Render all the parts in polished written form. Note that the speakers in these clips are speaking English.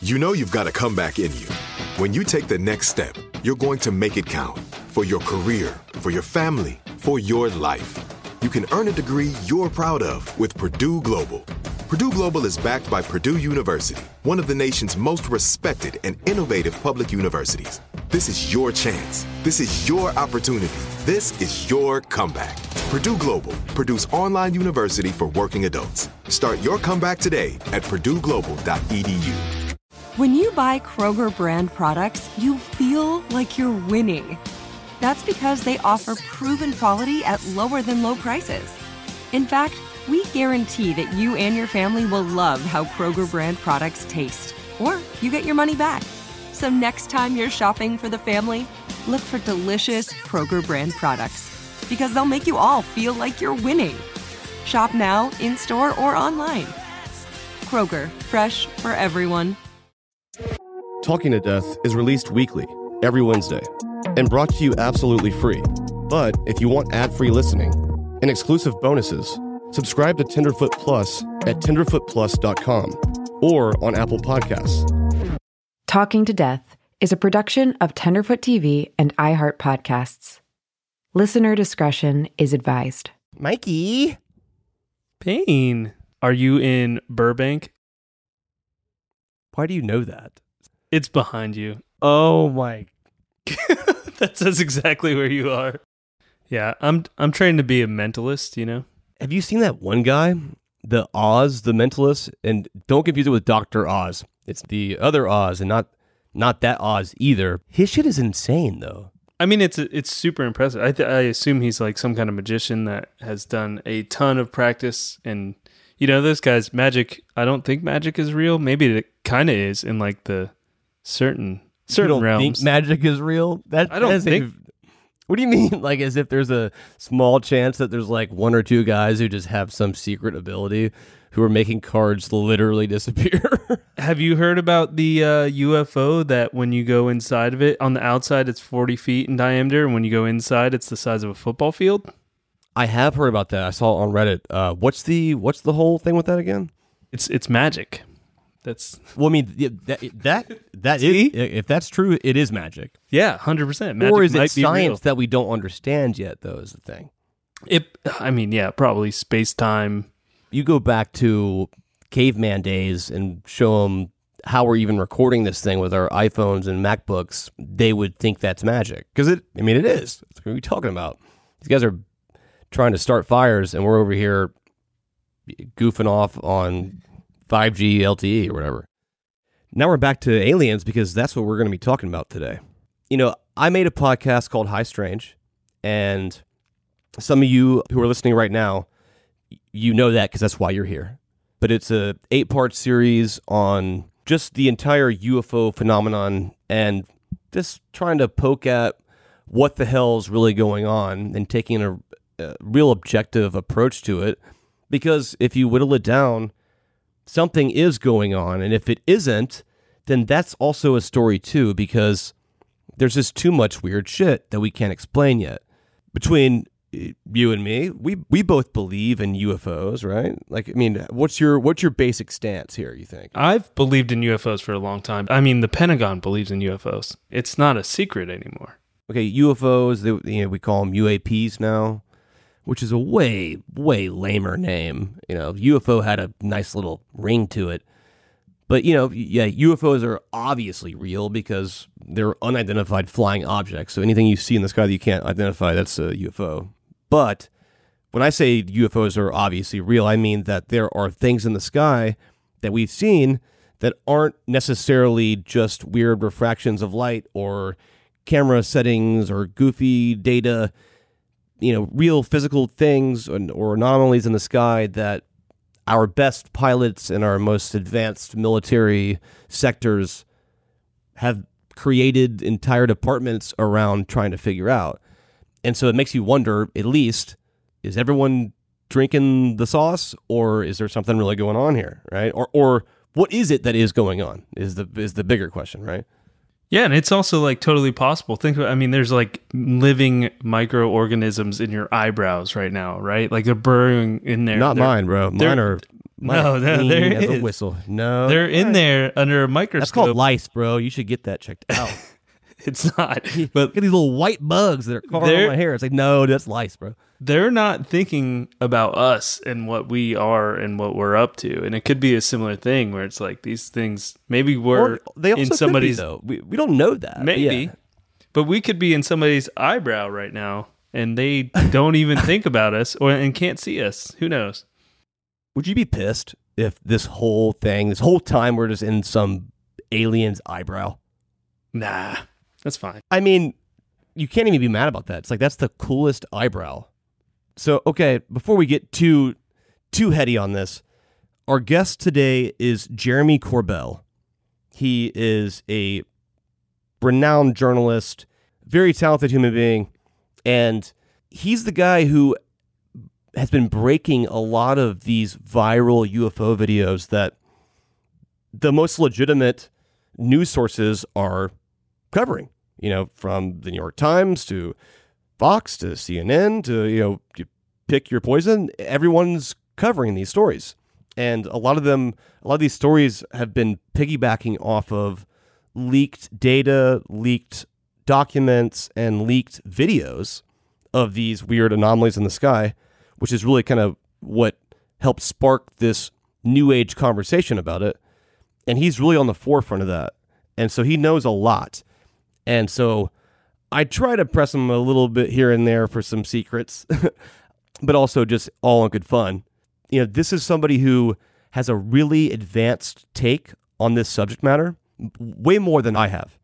You know you've got a comeback in you. When you take the next step, you're going to make it count for your career, for your family, for your life. You can earn a degree you're proud of with Purdue Global. Purdue Global is backed by Purdue University, one of the nation's most respected and innovative public universities. This is your chance. This is your opportunity. This is your comeback. Purdue Global, Purdue's online university for working adults. Start your comeback today at purdueglobal.edu. When you buy Kroger brand products, you feel like you're winning. That's because they offer proven quality at lower than low prices. In fact, we guarantee that you and your family will love how Kroger brand products taste, or you get your money back. So next time you're shopping for the family, look for delicious Kroger brand products, because they'll make you all feel like you're winning. Shop now, in-store, or online. Kroger, fresh for everyone. Talking to Death is released weekly, every Wednesday, and brought to you absolutely free. But if you want ad-free listening and exclusive bonuses, subscribe to Tenderfoot Plus at tenderfootplus.com or on Apple Podcasts. Talking to Death is a production of Tenderfoot TV and iHeart Podcasts. Listener discretion is advised. Mikey! Payne, are you in Burbank? Why do you know that? It's behind you. Oh my. That says exactly where you are. Yeah, I'm trained to be a mentalist, you know? Have you seen that one guy? The Oz, the mentalist? And don't confuse it with Dr. Oz. It's the other Oz and not that Oz either. His shit is insane, though. I mean, it's super impressive. I assume he's like some kind of magician that has done a ton of practice. And, you know, those guys, magic, I don't think magic is real. Maybe it kind of is in like the certain you don't realms. Think magic is real? I don't think. What do you mean? Like as if there's a small chance that there's like one or two guys who just have some secret ability who are making cards literally disappear? Have you heard about the UFO that when you go inside of it, on the outside it's 40 feet in diameter, and when you go inside it's the size of a football field? I have heard about that. I saw it on Reddit. What's the whole thing with that again? It's magic. That's well, I mean that is, if that's true, it is magic. Yeah, 100%. Magic or is it might be science real. that we don't understand yet? Though is the thing. Probably space time. You go back to caveman days and show them how we're even recording this thing with our iPhones and MacBooks, they would think that's magic because it is. What are we talking about? These guys are trying to start fires, and we're over here goofing off on 5G LTE or whatever. Now we're back to aliens because that's what we're going to be talking about today. You know, I made a podcast called High Strange, and some of you who are listening right now, you know that because that's why you're here. But it's a 8-part series on just the entire UFO phenomenon and just trying to poke at what the hell's really going on and taking a real objective approach to it. Because if you whittle it down, something is going on. And if it isn't, then that's also a story too, because there's just too much weird shit that we can't explain yet. Between you and me, we both believe in UFOs, right? Like, I mean, what's your basic stance here, you think? I've believed in UFOs for a long time. I mean, the Pentagon believes in UFOs. It's not a secret anymore. Okay, UFOs, we call them UAPs now, which is a way, way lamer name. You know, UFO had a nice little ring to it. But, UFOs are obviously real because they're unidentified flying objects. So anything you see in the sky that you can't identify, that's a UFO. But when I say UFOs are obviously real, I mean that there are things in the sky that we've seen that aren't necessarily just weird refractions of light or camera settings or goofy data, real physical things or anomalies in the sky that our best pilots and our most advanced military sectors have created entire departments around trying to figure out. And so it makes you wonder, at least, is everyone drinking the sauce, or is there something really going on here, right? Or what is it that is going on is the bigger question, right? Yeah, and it's also like totally possible. Think about, there's like living microorganisms in your eyebrows right now, right? Like they're burrowing in there. Not mine, bro. Mine are No, clean there as a is. whistle. No, They're in there under a microscope. That's called lice, bro. You should get that checked out. It's not. But But get these little white bugs that are crawling on They're- my hair. It's like, no, that's lice, bro. they're not thinking about us and what we are and what we're up to. And it could be a similar thing where it's like these things, maybe we're Or they also in could be, somebody's, though. We don't know that. but maybe, yeah. but we could be in somebody's eyebrow right now and they don't even think about us and can't see us. Who knows? Would you be pissed if this whole time, we're just in some alien's eyebrow? Nah, that's fine. I mean, you can't even be mad about that. It's like, that's the coolest eyebrow. So, okay, before we get too heady on this, our guest today is Jeremy Corbell. He is a renowned journalist, very talented human being, and he's the guy who has been breaking a lot of these viral UFO videos that the most legitimate news sources are covering. You know, from the New York Times to Fox to CNN to, you pick your poison. Everyone's covering these stories. And a lot of these stories have been piggybacking off of leaked data, leaked documents, and leaked videos of these weird anomalies in the sky, which is really kind of what helped spark this new age conversation about it. And he's really on the forefront of that. And so he knows a lot. And so I try to press him a little bit here and there for some secrets, but also just all in good fun. You know, this is somebody who has a really advanced take on this subject matter, way more than I have.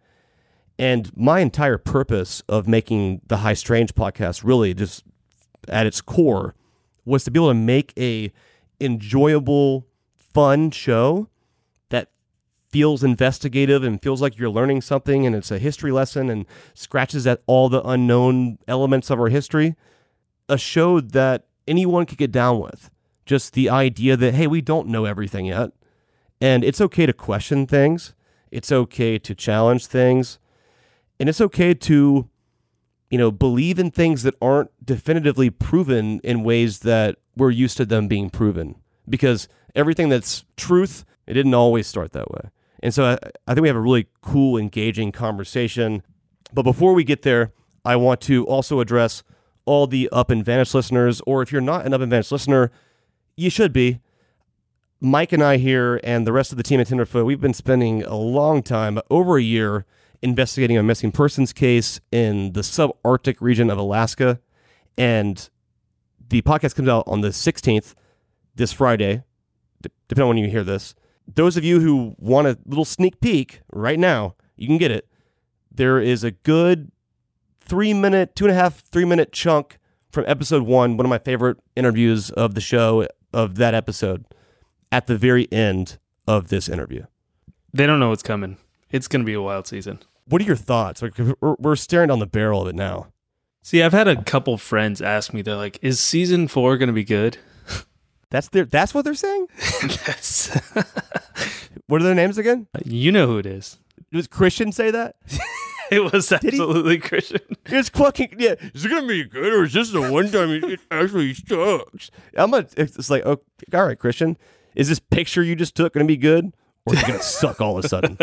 And my entire purpose of making the High Strange podcast, really just at its core, was to be able to make a enjoyable, fun show that feels investigative and feels like you're learning something, and it's a history lesson and scratches at all the unknown elements of our history. A show that anyone could get down with. Just the idea that, hey, we don't know everything yet. And it's okay to question things. It's okay to challenge things. And it's okay to, believe in things that aren't definitively proven in ways that we're used to them being proven. Because everything that's truth, it didn't always start that way. And so I think we have a really cool, engaging conversation. But before we get there, I want to also address all the Up and Vanished listeners, or if you're not an Up and Vanished listener, you should be. Mike and I here and the rest of the team at Tenderfoot, we've been spending a long time, over a year, investigating a missing persons case in the subarctic region of Alaska. And the podcast comes out on the 16th, this Friday, depending on when you hear this. Those of you who want a little sneak peek right now, you can get it. There is a good 2.5-3 minute chunk from episode 1, one of my favorite interviews of the show, of that episode, at the very end of this interview. They don't know what's coming. It's going to be a wild season. What are your thoughts? Like, we're staring down the barrel of it now. See, I've had a couple friends ask me, they're like, is season 4 going to be good? That's what they're saying? That's What are their names again? You know who it is. Does Christian say that? It was absolutely Christian. It's fucking, yeah. Is it going to be good, or is this the one time it actually sucks? It's like, oh, all right, Christian. Is this picture you just took going to be good, or is it going to suck all of a sudden?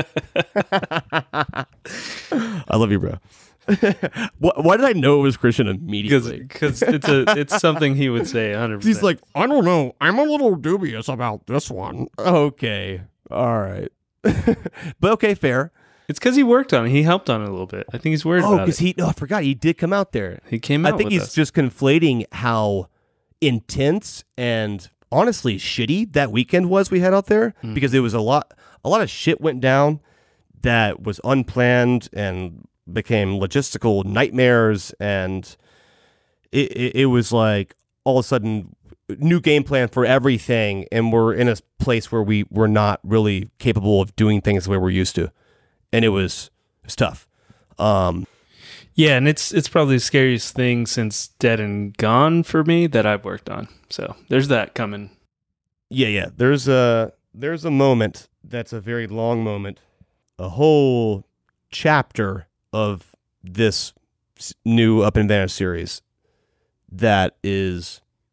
I love you, bro. Why did I know it was Christian immediately? Because it's something he would say 100%. He's like, I don't know. I'm a little dubious about this one. Okay. All right. But okay, fair. It's because he worked on it. He helped on it a little bit. I think he's worried about it. I forgot. He did come out there. He came out I think with he's us. just conflating how intense and honestly shitty that weekend was we had out there, because it was a lot of shit went down that was unplanned and became logistical nightmares, and it was like all of a sudden new game plan for everything, and we're in a place where we were not really capable of doing things the way we're used to, and it was tough. Yeah, and it's probably the scariest thing since Dead and Gone for me that I've worked on. So there's that coming. Yeah. There's a moment that's a very long moment, a whole chapter of this new Up and Vanished series that is,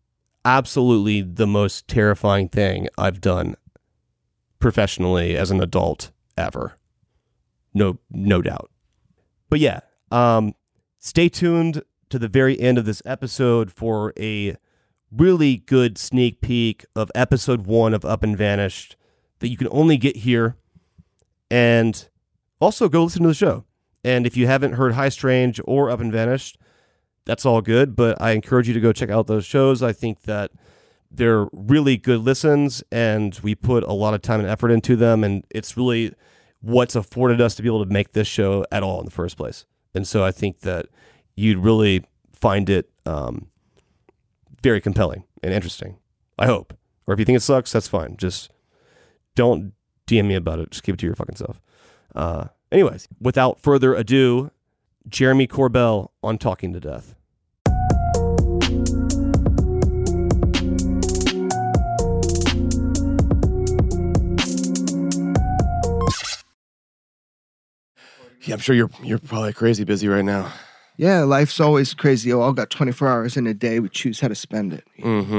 absolutely the most terrifying thing I've done professionally as an adult ever. No doubt. But yeah, stay tuned to the very end of this episode for a really good sneak peek of episode 1 of Up and Vanished that you can only get here. And also go listen to the show. And if you haven't heard High Strange or Up and Vanished, that's all good, but I encourage you to go check out those shows. I think that they're really good listens, and we put a lot of time and effort into them, and it's really what's afforded us to be able to make this show at all in the first place. And so I think that you'd really find it very compelling and interesting. I hope. Or if you think it sucks, that's fine. Just don't DM me about it. Just keep it to your fucking self. Anyways, without further ado, Jeremy Corbell on Talking to Death. Yeah, I'm sure you're probably crazy busy right now. Yeah, life's always crazy. All got 24 hours in a day. We choose how to spend it. Mm-hmm.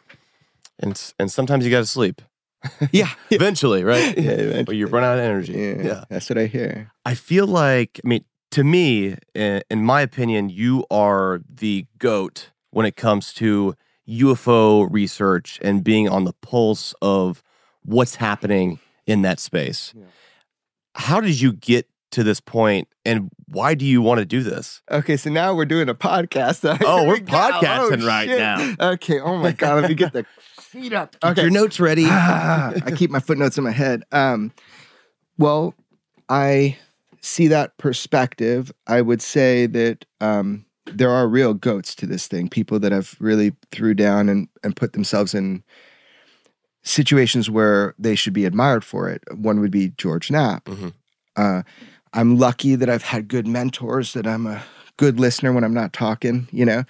And sometimes you got to sleep. Yeah. Eventually, right? Yeah, eventually. Or you run out of energy. Yeah, that's what I hear. I feel like, to me, in my opinion, you are the GOAT when it comes to UFO research and being on the pulse of what's happening in that space. Yeah. How did you get to this point, and why do you want to do this? Okay, so now we're doing a podcast. We're podcasting right now. Okay, oh my God, let me get the seat up. Okay. Get your notes ready. I keep my footnotes in my head. Well, I see that perspective. I would say that there are real goats to this thing, people that have really threw down and put themselves in situations where they should be admired for it. One would be George Knapp. Mm-hmm. I'm lucky that I've had good mentors, that I'm a good listener when I'm not talking,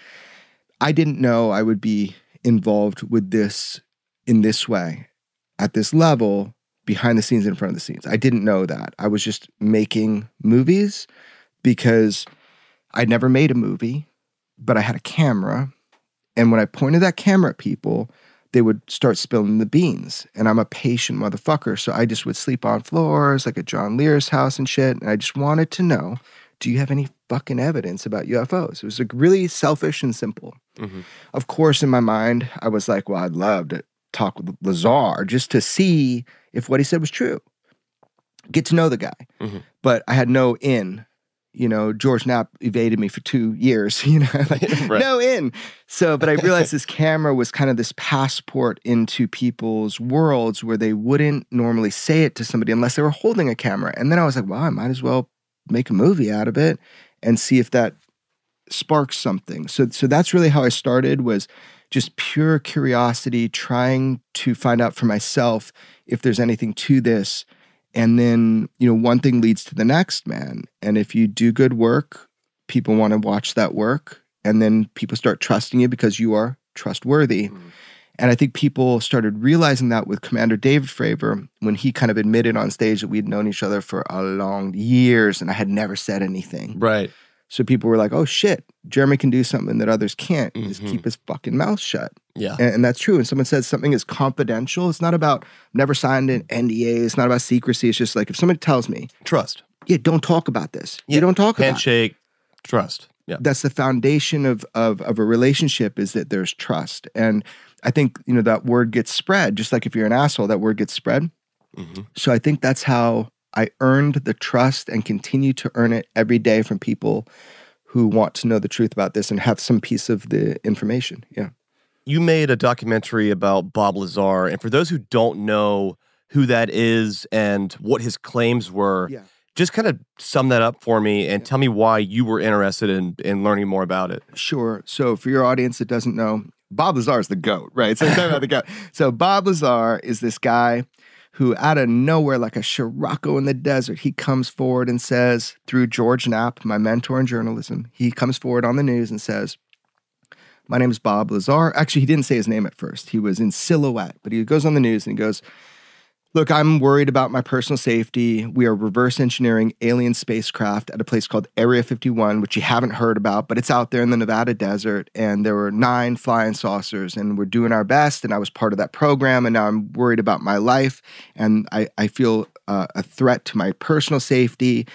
I didn't know I would be involved with this in this way, at this level, behind the scenes, in front of the scenes. I didn't know that. I was just making movies because I'd never made a movie, but I had a camera. And when I pointed that camera at people, they would start spilling the beans. And I'm a patient motherfucker, so I just would sleep on floors, like at John Lear's house and shit. And I just wanted to know, do you have any fucking evidence about UFOs? It was like really selfish and simple. Mm-hmm. Of course, in my mind, I was like, well, I'd love to talk with Lazar just to see if what he said was true. Get to know the guy. Mm-hmm. But I had no in. George Knapp evaded me for 2 years, right. No in. So, but I realized this camera was kind of this passport into people's worlds where they wouldn't normally say it to somebody unless they were holding a camera. And then I was like, well, I might as well make a movie out of it and see if that sparks something. So that's really how I started, was just pure curiosity, trying to find out for myself if there's anything to this. And then, one thing leads to the next, man. And if you do good work, people want to watch that work. And then people start trusting you because you are trustworthy. Mm. And I think people started realizing that with Commander David Fravor, when he kind of admitted on stage that we'd known each other for a long years and I had never said anything. Right. So people were like, oh shit, Jeremy can do something that others can't, is keep his fucking mouth shut. Yeah. And that's true. When someone says something is confidential, it's not about, never signed an NDA, it's not about secrecy. It's just like, if somebody tells me. Trust. Yeah, don't talk about this. Yeah. You don't talk about it. Handshake, trust. Yeah. That's the foundation of a relationship, is that there's trust. And I think, that word gets spread. Just like if you're an asshole, that word gets spread. Mm-hmm. So I think that's how I earned the trust and continue to earn it every day from people who want to know the truth about this and have some piece of the information. Yeah. You made a documentary about Bob Lazar, and for those who don't know who that is and what his claims were, just kind of sum that up for me and tell me why you were interested in learning more about it. Sure. So for your audience that doesn't know, Bob Lazar is the GOAT, right? So I'm talking about the GOAT. So Bob Lazar is this guy who out of nowhere, like a Scirocco in the desert, he comes forward and says, through George Knapp, my mentor in journalism, he comes forward on the news and says, my name is Bob Lazar. Actually, he didn't say his name at first. He was in silhouette, but he goes on the news and he goes, Look, I'm worried about my personal safety. We are reverse engineering alien spacecraft at a place called Area 51, which you haven't heard about, but it's out there in the Nevada desert. And there were 9 flying saucers, and we're doing our best. And I was part of that program, and now I'm worried about my life. And I feel a threat to my personal safety.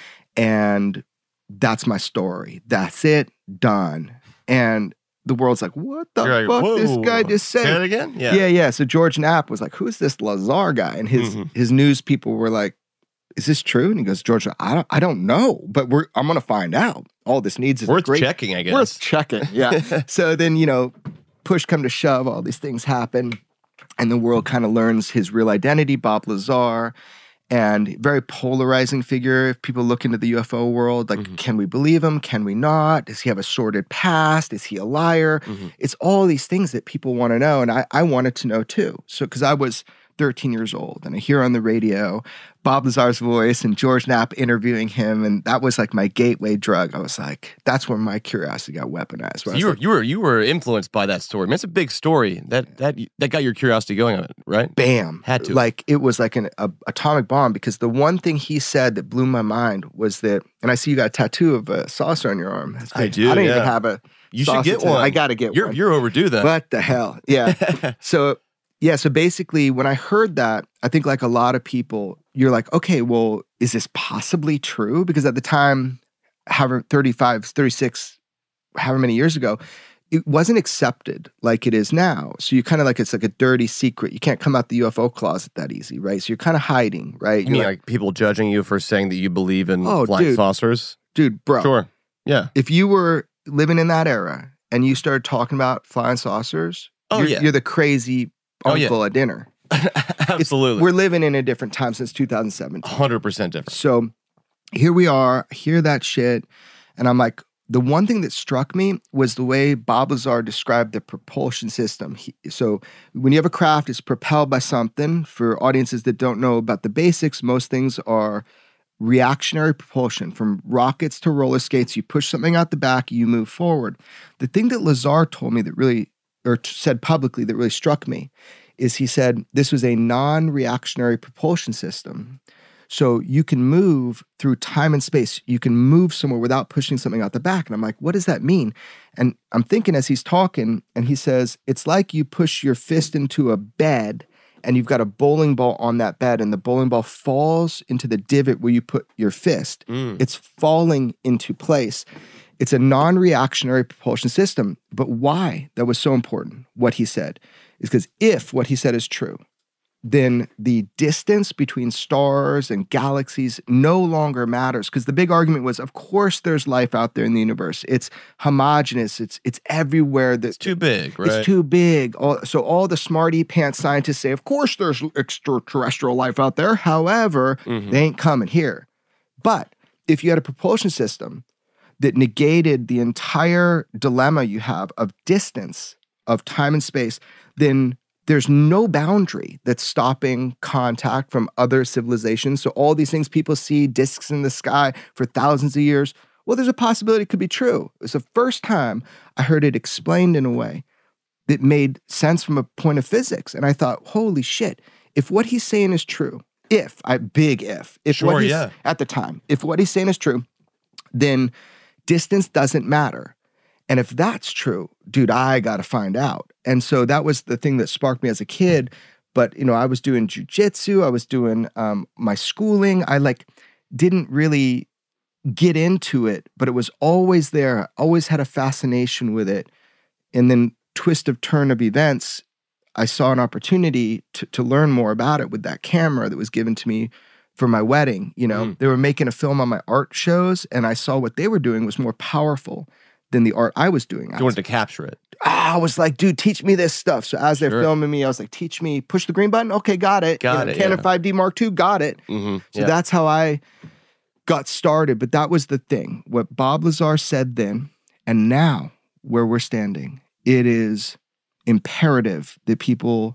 And that's my story. That's it. Done. And the world's like, what the You're fuck like, this whoa. guy just said? Say it again? Yeah. So George Knapp was like, who's this Lazar guy? And his news people were like, is this true? And he goes, George, I don't know, but I'm going to find out. All this needs is Worth great. checking, I guess. Worth checking, yeah. So then, push come to shove, all these things happen, and the world kind of learns his real identity, Bob Lazar. And very polarizing figure. If people look into the UFO world, like, can we believe him? Can we not? Does he have a sordid past? Is he a liar? It's all these things that people want to know. And I wanted to know too. So, because I was 13 years old and I hear on the radio Bob Lazar's voice and George Knapp interviewing him. And that was like my gateway drug. I was like, that's where my curiosity got weaponized. So you were influenced by that story. I mean, it's a big story. That got your curiosity going on it, right? Bam. Had to. Like, it was like an atomic bomb, because the one thing he said that blew my mind was that, and I see you got a tattoo of a saucer on your arm. I do, I don't yeah. even have a You should saucer get tattoo. one. I got to get one. You're overdue then. What the hell? Yeah. So basically, when I heard that, I think like a lot of people, you're like, okay, well, is this possibly true? Because at the time, however, 35, 36, however many years ago, it wasn't accepted like it is now. So you kind of like, it's like a dirty secret. You can't come out the UFO closet that easy, right? So you're kind of hiding, right? You mean like people judging you for saying that you believe in flying saucers? Dude, bro. Sure. Yeah. If you were living in that era and you started talking about flying saucers, you're the crazy uncle at dinner. Absolutely. We're living in a different time since 2017. 100% different. So here we are, I hear that shit, and I'm like, the one thing that struck me was the way Bob Lazar described the propulsion system. So when you have a craft, it's propelled by something. For audiences that don't know about the basics, most things are reactionary propulsion. From rockets to roller skates, you push something out the back, you move forward. The thing that Lazar told me that really, or said publicly, that really struck me is he said this was a non-reactionary propulsion system. So you can move through time and space. You can move somewhere without pushing something out the back. And I'm like, what does that mean? And I'm thinking as he's talking, and he says, it's like you push your fist into a bed and you've got a bowling ball on that bed, and the bowling ball falls into the divot where you put your fist. It's falling into place. It's a non-reactionary propulsion system. But why that was so important, what he said, is because if what he said is true, then the distance between stars and galaxies no longer matters. Because the big argument was, of course, there's life out there in the universe. It's homogeneous. It's everywhere. It's too big, right? It's too big. So all the smarty pants scientists say, of course, there's extraterrestrial life out there. However, they ain't coming here. But if you had a propulsion system that negated the entire dilemma you have of distance, of time and space, then there's no boundary that's stopping contact from other civilizations. So all these things people see, discs in the sky for thousands of years, well, there's a possibility it could be true. It's the first time I heard it explained in a way that made sense from a point of physics. And I thought, holy shit, if what he's saying is true, if what he's, at the time, if what he's saying is true, then distance doesn't matter. And if that's true, dude, I got to find out. And so that was the thing that sparked me as a kid. But, I was doing jujitsu. I was doing my schooling. I didn't really get into it, but it was always there. I always had a fascination with it. And then twist of turn of events, I saw an opportunity to learn more about it with that camera that was given to me for my wedding. They were making a film on my art shows, and I saw what they were doing was more powerful than the art I was doing. You wanted to capture it. I was like, dude, teach me this stuff. So as they're filming me, I was like, teach me, push the green button. Okay, got it. Canon 5D Mark II, got it. So that's how I got started. But that was the thing. What Bob Lazar said then, and now where we're standing, it is imperative that people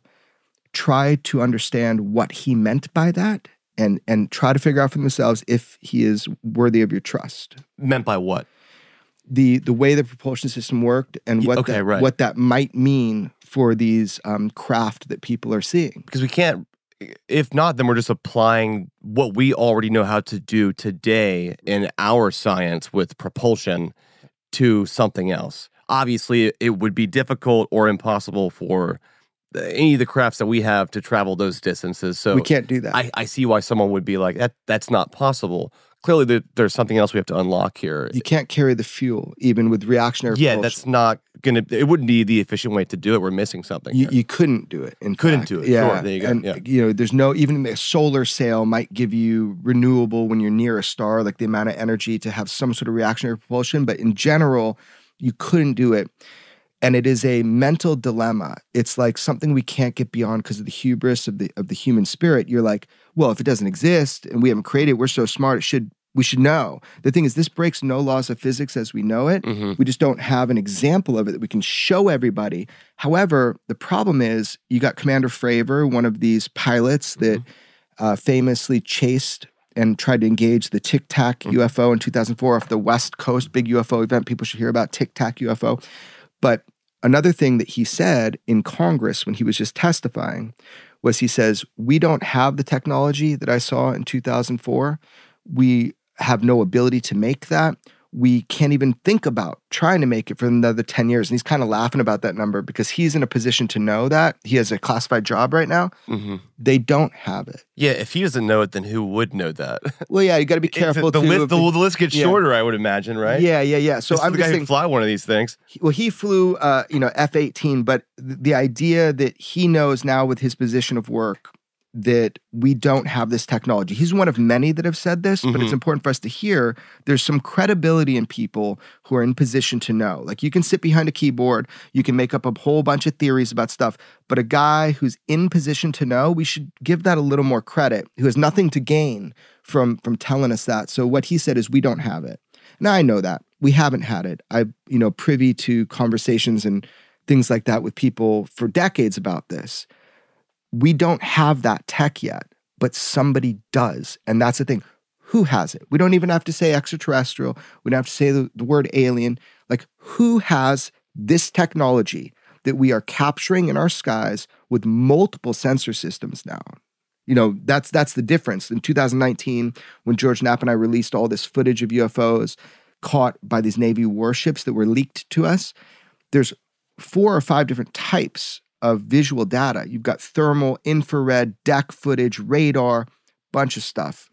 try to understand what he meant by that and try to figure out for themselves if he is worthy of your trust. Meant by what? The way the propulsion system worked and what that might mean for these craft that people are seeing. Because we can't, if not, then we're just applying what we already know how to do today in our science with propulsion to something else. Obviously, it would be difficult or impossible for any of the crafts that we have to travel those distances. So we can't do that. I see why someone would be like, that's not possible. Clearly, there's something else we have to unlock here. You can't carry the fuel, even with reactionary propulsion. That's not going to, it wouldn't be the efficient way to do it. We're missing something. You couldn't do it. Couldn't do it. Yeah. Sure, there you go. And, you know, there's no, even a solar sail might give you renewable when you're near a star, like the amount of energy to have some sort of reactionary propulsion. But in general, you couldn't do it. And it is a mental dilemma. It's like something we can't get beyond because of the hubris of the human spirit. You're like, well, if it doesn't exist and we haven't created it, we're so smart, we should know. The thing is, this breaks no laws of physics as we know it. Mm-hmm. We just don't have an example of it that we can show everybody. However, the problem is you got Commander Fravor, one of these pilots that famously chased and tried to engage the Tic Tac UFO in 2004 off the West Coast, big UFO event. People should hear about Tic Tac UFO. But another thing that he said in Congress when he was just testifying was he says, we don't have the technology that I saw in 2004. We have no ability to make that. We can't even think about trying to make it for another 10 years. And he's kind of laughing about that number because he's in a position to know that. He has a classified job right now. Mm-hmm. They don't have it. Yeah, if he doesn't know it, then who would know that? Well, yeah, you got to be careful. The list gets shorter, I would imagine, right? Yeah. So I'm the just guy saying, who fly one of these things. Well, he flew, F-18, but the idea that he knows now with his position of work that we don't have this technology. He's one of many that have said this, but it's important for us to hear there's some credibility in people who are in position to know. Like you can sit behind a keyboard, you can make up a whole bunch of theories about stuff, but a guy who's in position to know, we should give that a little more credit, who has nothing to gain from telling us that. So what he said is we don't have it. Now I know that. We haven't had it. I'm, privy to conversations and things like that with people for decades about this. We don't have that tech yet, but somebody does. And that's the thing. Who has it? We don't even have to say extraterrestrial. We don't have to say the word alien. Like, who has this technology that we are capturing in our skies with multiple sensor systems now? That's the difference. In 2019, when George Knapp and I released all this footage of UFOs caught by these Navy warships that were leaked to us, there's 4 or 5 different types of visual data. You've got thermal, infrared, deck footage, radar, bunch of stuff.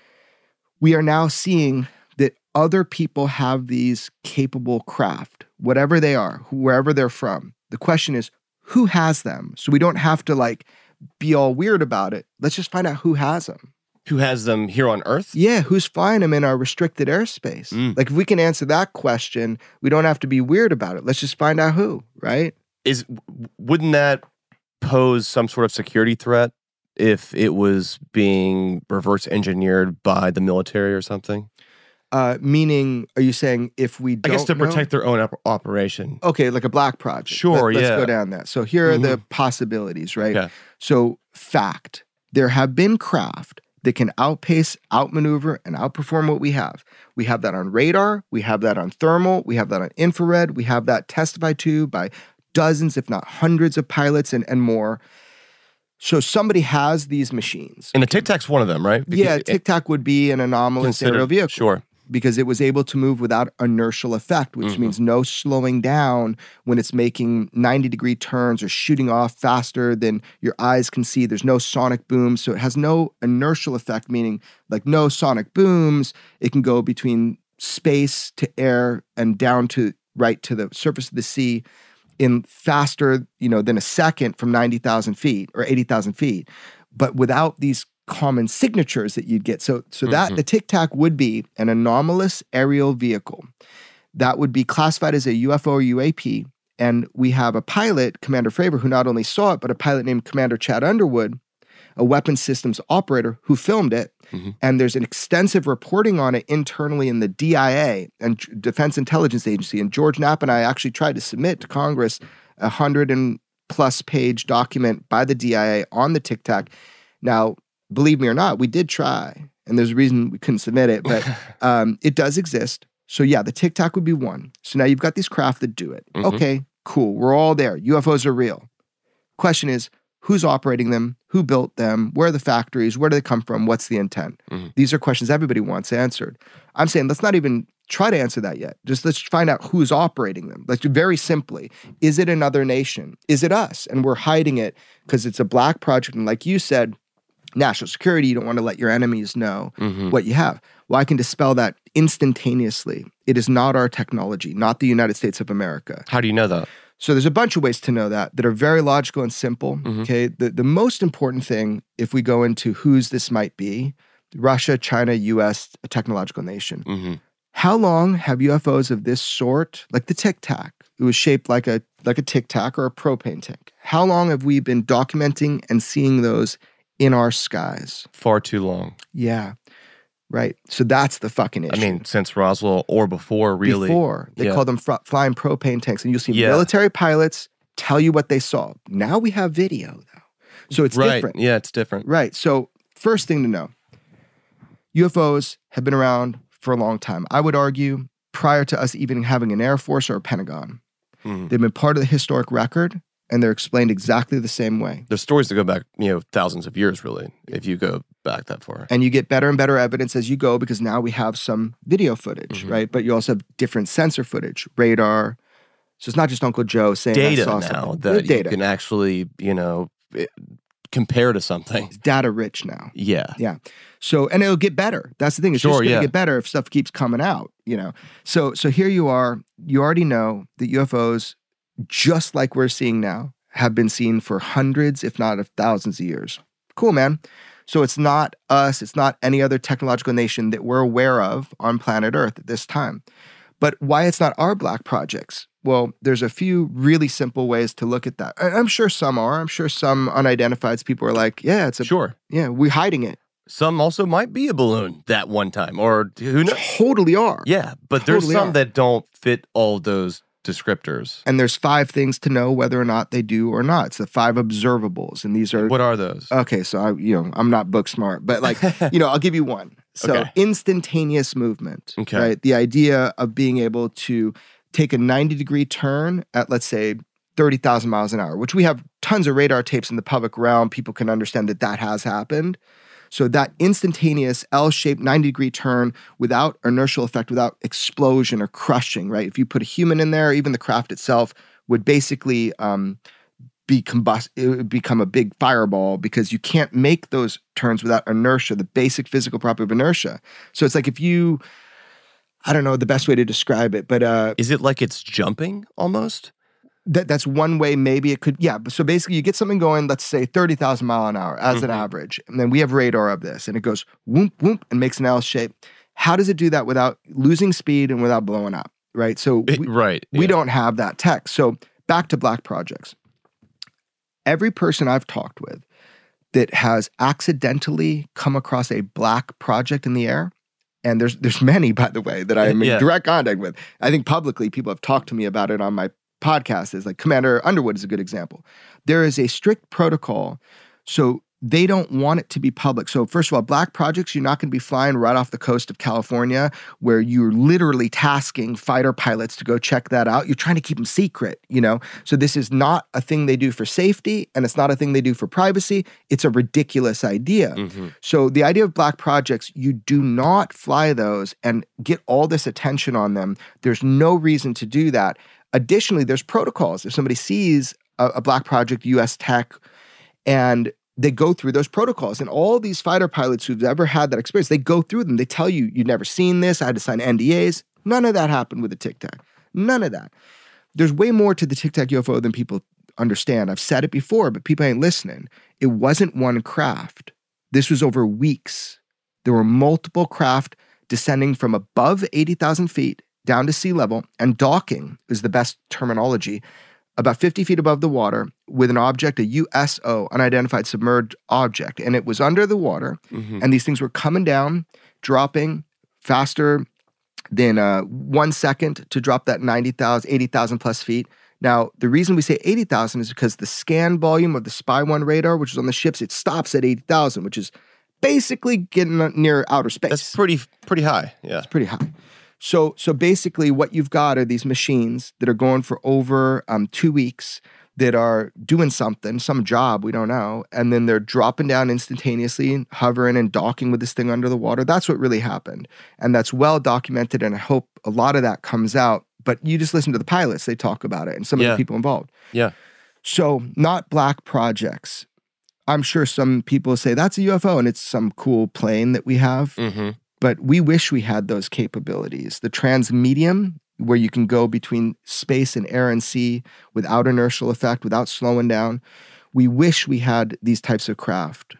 We are now seeing that other people have these capable craft, whatever they are, wherever they're from. The question is, who has them? So we don't have to be all weird about it. Let's just find out who has them. Who has them here on Earth? Yeah, who's flying them in our restricted airspace? If we can answer that question, we don't have to be weird about it. Let's just find out who, right? Wouldn't that pose some sort of security threat if it was being reverse engineered by the military or something? Meaning, are you saying if we don't I guess to protect their own operation. Okay, like a black project. Sure, Let's go down that. So here are the possibilities, right? Okay. So fact, there have been craft that can outpace, outmaneuver, and outperform what we have. We have that on radar. We have that on thermal. We have that on infrared. We have that testified to by dozens, if not hundreds of pilots and more. So somebody has these machines. And the Tic Tac's one of them, right? Yeah, Tic Tac would be an anomalous aerial vehicle. Sure. Because it was able to move without inertial effect, which means no slowing down when it's making 90-degree turns or shooting off faster than your eyes can see. There's no sonic booms. So it has no inertial effect, meaning no sonic booms. It can go between space to air and down to right to the surface of the sea in faster, than a second from 90,000 feet or 80,000 feet, but without these common signatures that you'd get. So that the Tic Tac would be an anomalous aerial vehicle that would be classified as a UFO or UAP. And we have a pilot, Commander Fravor, who not only saw it, but a pilot named Commander Chad Underwood, a weapons systems operator who filmed it. And there's an extensive reporting on it internally in the DIA and Defense Intelligence Agency. And George Knapp and I actually tried to submit to Congress 100+ page document by the DIA on the Tic Tac. Now, believe me or not, we did try. And there's a reason we couldn't submit it, but it does exist. So yeah, the Tic Tac would be one. So now you've got these craft that do it. Okay, cool. We're all there. UFOs are real. Question is, who's operating them, who built them, where are the factories, where do they come from, what's the intent? These are questions everybody wants answered. I'm saying let's not even try to answer that yet. Just let's find out who's operating them. Like very simply, is it another nation? Is it us? And we're hiding it because it's a black project. And like you said, national security, you don't want to let your enemies know what you have. Well, I can dispel that instantaneously. It is not our technology, not the United States of America. How do you know that? So there's a bunch of ways to know that are very logical and simple. Okay. The most important thing, if we go into whose this might be, Russia, China, US, a technological nation. How long have UFOs of this sort, like the Tic Tac, it was shaped like a Tic Tac or a propane tank. How long have we been documenting and seeing those in our skies? Far too long. Yeah. Right. So that's the fucking issue. I mean, since Roswell or before, really. Before. They call them flying propane tanks. And you'll see military pilots tell you what they saw. Now we have video, though. So it's different. Yeah, it's different. Right. So first thing to know, UFOs have been around for a long time. I would argue prior to us even having an Air Force or a Pentagon. They've been part of the historic record, and they're explained exactly the same way. There's stories that go back, thousands of years, really, if you go back that far. And you get better and better evidence as you go because now we have some video footage, right? But you also have different sensor footage, radar. So it's not just Uncle Joe saying data I saw now something. that data. you can actually, compare to something. It's data rich now. Yeah. Yeah. So, and it'll get better. That's the thing. It's just going to get better if stuff keeps coming out, So here you are. You already know that UFOs, just like we're seeing now, have been seen for hundreds, if not of thousands of years. Cool, man. So it's not us. It's not any other technological nation that we're aware of on planet Earth at this time. But why it's not our black projects? Well, there's a few really simple ways to look at that. I'm sure some are. I'm sure some unidentified people are like, yeah, it's a... Sure. Yeah, we're hiding it. Some also might be a balloon that one time, or who knows? Totally are. Yeah, but there's some that don't fit all those descriptors. And there's 5 things to know whether or not they do or not. It's the 5 observables. And these are... What are those? Okay, so I'm not book smart, but I'll give you one. So instantaneous movement, right? The idea of being able to take a 90-degree turn at, let's say, 30,000 miles an hour, which we have tons of radar tapes in the public realm. People can understand that has happened. So that instantaneous L-shaped 90-degree turn without inertial effect, without explosion or crushing, right? If you put a human in there, even the craft itself would basically it would become a big fireball because you can't make those turns without inertia, the basic physical property of inertia. So it's like if you, I don't know the best way to describe it, but... Is it like it's jumping almost? That's one way maybe it could, yeah. So basically you get something going, let's say 30,000 mile an hour as an average. And then we have radar of this and it goes whoop, whoop, and makes an L shape. How does it do that without losing speed and without blowing up, right? So we don't have that tech. So back to black projects. Every person I've talked with that has accidentally come across a black project in the air, and there's many, by the way, that I am in direct contact with. I think publicly people have talked to me about it on my podcast. Is like Commander Underwood is a good example. There is a strict protocol, so they don't want it to be public. So first of all, black projects, you're not going to be flying right off the coast of California where you're literally tasking fighter pilots to go check that out. You're trying to keep them secret, So this is not a thing they do for safety, and it's not a thing they do for privacy. It's a ridiculous idea. So the idea of black projects, you do not fly those and get all this attention on them. There's no reason to do that. Additionally, there's protocols. If somebody sees a black project, U.S. tech, and they go through those protocols, and all these fighter pilots who've ever had that experience, they go through them. They tell you, you've never seen this. I had to sign NDAs. None of that happened with the Tic Tac. None of that. There's way more to the Tic Tac UFO than people understand. I've said it before, but people ain't listening. It wasn't one craft. This was over weeks. There were multiple craft descending from above 80,000 feet down to sea level, and docking is the best terminology, about 50 feet above the water with an object, a USO, unidentified submerged object. And it was under the water. And these things were coming down, dropping faster than 1 second to drop that 90,000, 80,000 plus feet. Now, the reason we say 80,000 is because the scan volume of the Spy 1 radar, which is on the ships, it stops at 80,000, which is basically getting near outer space. That's pretty high. Yeah. It's pretty high. So basically what you've got are these machines that are going for over 2 weeks. that are doing something, some job, we don't know, and then they're dropping down instantaneously, hovering and docking with this thing under the water. That's what really happened. And that's well documented, and I hope a lot of that comes out. But you just listen to the pilots, they talk about it, and some of the people involved. Yeah. So not black projects. I'm sure some people say that's a UFO and it's some cool plane that we have. But we wish we had those capabilities. The transmedium, where you can go between space and air and sea without inertial effect, without slowing down. We wish we had these types of craft.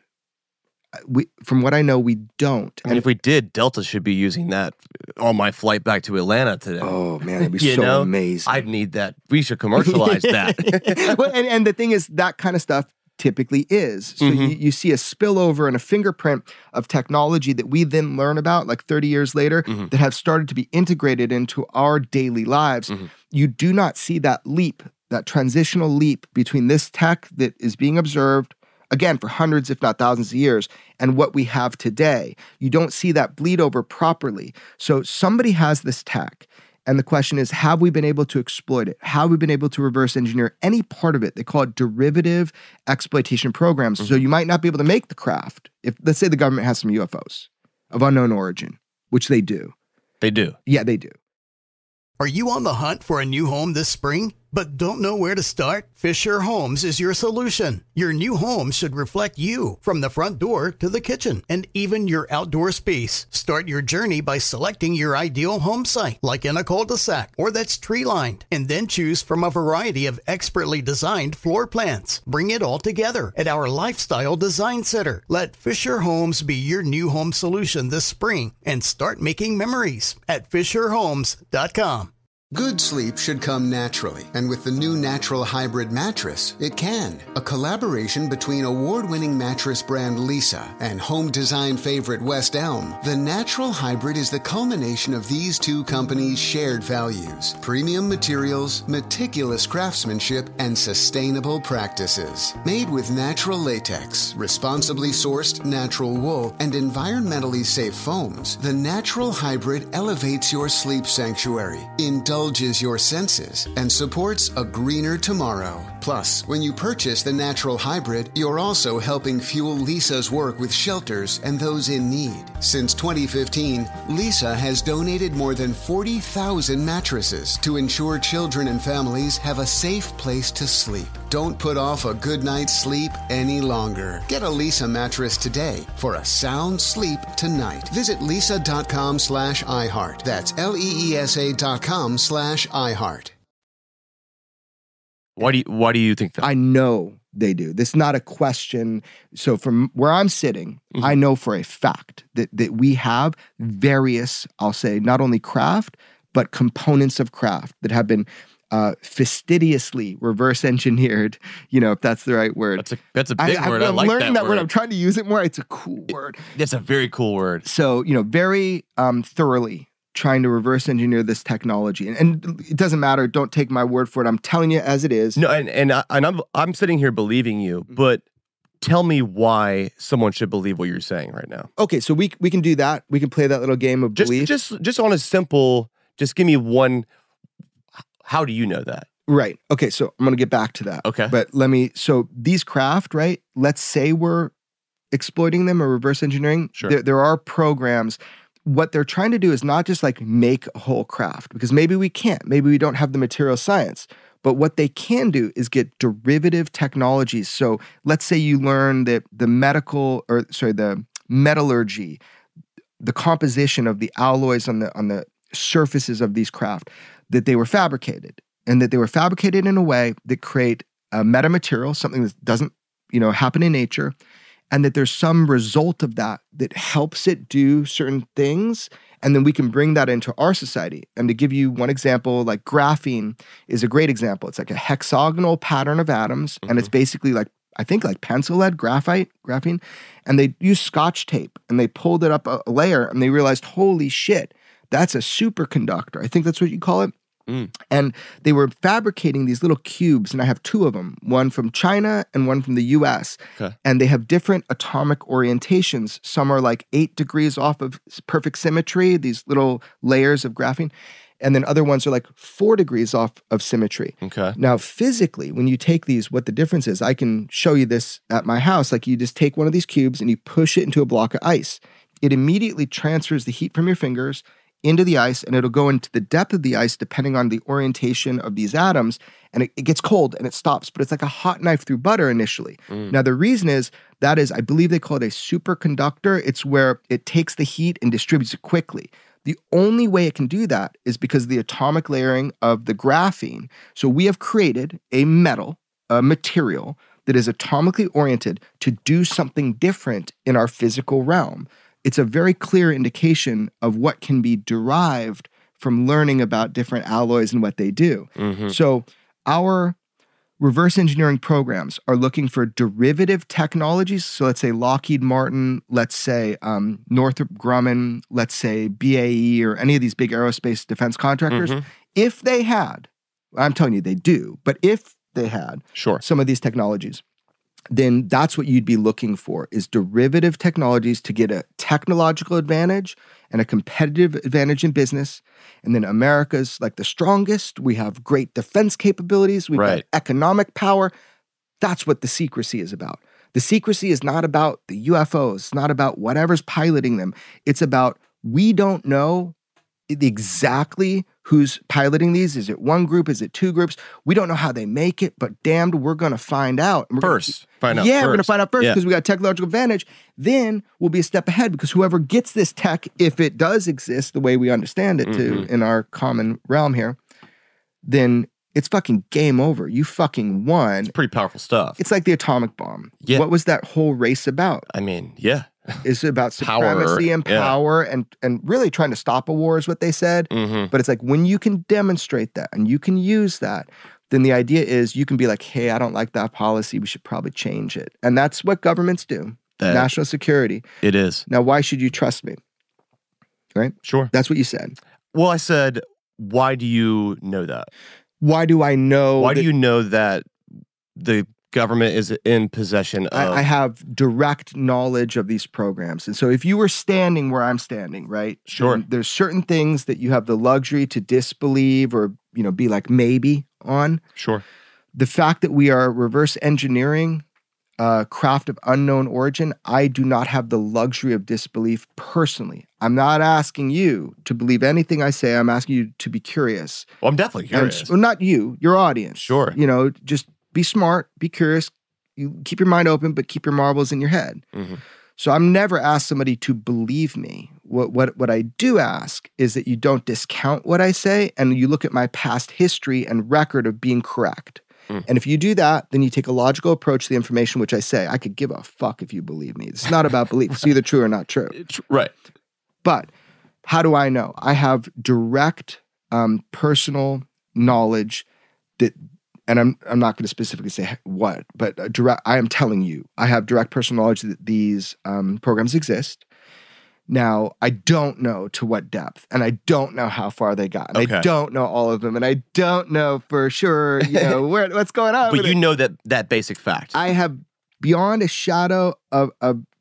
From what I know, we don't. And if we did, Delta should be using that on my flight back to Atlanta today. Oh, man, it'd be so amazing. I'd need that. We should commercialize that. Well, and the thing is, that kind of stuff typically is. So you see a spillover and a fingerprint of technology that we then learn about like 30 years later that have started to be integrated into our daily lives. You do not see that leap, that transitional leap between this tech that is being observed, again, for hundreds, if not thousands of years, and what we have today. You don't see that bleed over properly. So somebody has this tech. And the question is, have we been able to exploit it? How have we been able to reverse engineer any part of it? They call it derivative exploitation programs. So you might not be able to make the craft. If, let's say the government has some UFOs of unknown origin, which they do. They do. Yeah, they do. Are you on the hunt for a new home this spring, but don't know where to start? Fisher Homes is your solution. Your new home should reflect you, from the front door to the kitchen and even your outdoor space. Start your journey by selecting your ideal home site, like in a cul-de-sac or that's tree-lined, and then choose from a variety of expertly designed floor plans. Bring it all together at our Lifestyle Design Center. Let Fisher Homes be your new home solution this spring and start making memories at FisherHomes.com. Good sleep should come naturally, and with the new Natural Hybrid mattress, it can. A collaboration between award-winning mattress brand Leesa and home design favorite West Elm, the Natural Hybrid is the culmination of these two companies' shared values: premium materials, meticulous craftsmanship, and sustainable practices. Made with natural latex, responsibly sourced natural wool, and environmentally safe foams, the Natural Hybrid elevates your sleep sanctuary, indulges your senses, and supports a greener tomorrow. Plus, when you purchase the Natural Hybrid, you're also helping fuel Leesa's work with shelters and those in need. Since 2015, Leesa has donated more than 40,000 mattresses to ensure children and families have a safe place to sleep. Don't put off a good night's sleep any longer. Get a Leesa mattress today for a sound sleep tonight. Visit leesa.com/iHeart. That's LEESA.com/iHeart. Why do you think that? I know they do. This is not a question. So from where I'm sitting, I know for a fact that we have various, I'll say, not only craft, but components of craft that have been fastidiously reverse engineered, if that's the right word. That's a big word. I'm like learning that word. word. I'm trying to use it more. It's a cool word. It's a very cool word. So, very thoroughly trying to reverse engineer this technology. And it doesn't matter. Don't take my word for it. I'm telling you as it is. No, and I'm sitting here believing you, but tell me why someone should believe what you're saying right now. Okay, so we can do that. We can play that little game of belief. Just on a simple, just give me one. How do you know that? Right. Okay, so I'm going to get back to that. Okay. But so these craft, right? Let's say we're exploiting them or reverse engineering. Sure. There are programs. What they're trying to do is not just like make a whole craft, because maybe we can't. Maybe we don't have the material science. But what they can do is get derivative technologies. So let's say you learn that the metallurgy, the composition of the alloys on the surfaces of these craft, that they were fabricated, and that they were fabricated in a way that create a metamaterial, something that doesn't, happen in nature, and that there's some result of that helps it do certain things, and then we can bring that into our society. And to give you one example, like graphene is a great example. It's like a hexagonal pattern of atoms, and it's basically like pencil lead, graphene, and they used Scotch tape, and they pulled it up a layer, and they realized, holy shit, that's a superconductor. I think that's what you call it. And they were fabricating these little cubes, and I have two of them, one from China and one from the US. Okay. And they have different atomic orientations. Some are like 8 degrees off of perfect symmetry, these little layers of graphene. And then other ones are like 4 degrees off of symmetry. Okay. Now, physically, when you take these, what the difference is, I can show you this at my house. Like you just take one of these cubes and you push it into a block of ice. It immediately transfers the heat from your fingers into the ice, and it'll go into the depth of the ice depending on the orientation of these atoms, and it gets cold and it stops, but it's like a hot knife through butter initially. Now, the reason is, I believe they call it a superconductor. It's where it takes the heat and distributes it quickly. The only way it can do that is because of the atomic layering of the graphene. So we have created a material that is atomically oriented to do something different in our physical realm. It's a very clear indication of what can be derived from learning about different alloys and what they do. So our reverse engineering programs are looking for derivative technologies. So let's say Lockheed Martin, let's say Northrop Grumman, let's say BAE, or any of these big aerospace defense contractors. If they had, I'm telling you they do, but if they had some of these technologies, then that's what you'd be looking for, is derivative technologies to get a technological advantage and a competitive advantage in business. And then America's like the strongest. We have great defense capabilities. We've got economic power. That's what the secrecy is about. The secrecy is not about the UFOs. It's not about whatever's piloting them. It's about, we don't know exactly who's piloting these. Is it one group? Is it 2 groups? We don't know how they make it, but damned, we're going to find out. We're going to find out first because we got technological advantage. Then we'll be a step ahead because whoever gets this tech, if it does exist the way we understand it to in our common realm here, then it's fucking game over. You fucking won. It's pretty powerful stuff. It's like the atomic bomb. Yeah. What was that whole race about? I mean, yeah. It's about supremacy and power and really trying to stop a war is what they said. But it's like when you can demonstrate that and you can use that, then the idea is you can be like, hey, I don't like that policy. We should probably change it. And that's what governments do. National security. It is. Now, why should you trust me? Right? Sure. That's what you said. Well, I said, why do you know that? Why do I know? Why do you know that the government is in possession of? I have direct knowledge of these programs. And so if you were standing where I'm standing, right? Sure. There's certain things that you have the luxury to disbelieve or, be like maybe on. Sure. The fact that we are reverse engineering craft of unknown origin, I do not have the luxury of disbelief personally. I'm not asking you to believe anything I say. I'm asking you to be curious. Well, I'm definitely curious. Well, not you, your audience. Sure. Just be smart, be curious, you keep your mind open, but keep your marbles in your head. So I'm never asked somebody to believe me. What I do ask is that you don't discount what I say and you look at my past history and record of being correct. And if you do that, then you take a logical approach to the information which I say. I could give a fuck if you believe me. It's not about belief. It's either true or not true. Right. But how do I know? I have direct personal knowledge that, and I'm not going to specifically say what, but I am telling you, I have direct personal knowledge that these programs exist. Now, I don't know to what depth, and I don't know how far they got. And I don't know all of them, and I don't know for sure, what's going on. But you know that basic fact. I have, beyond a shadow of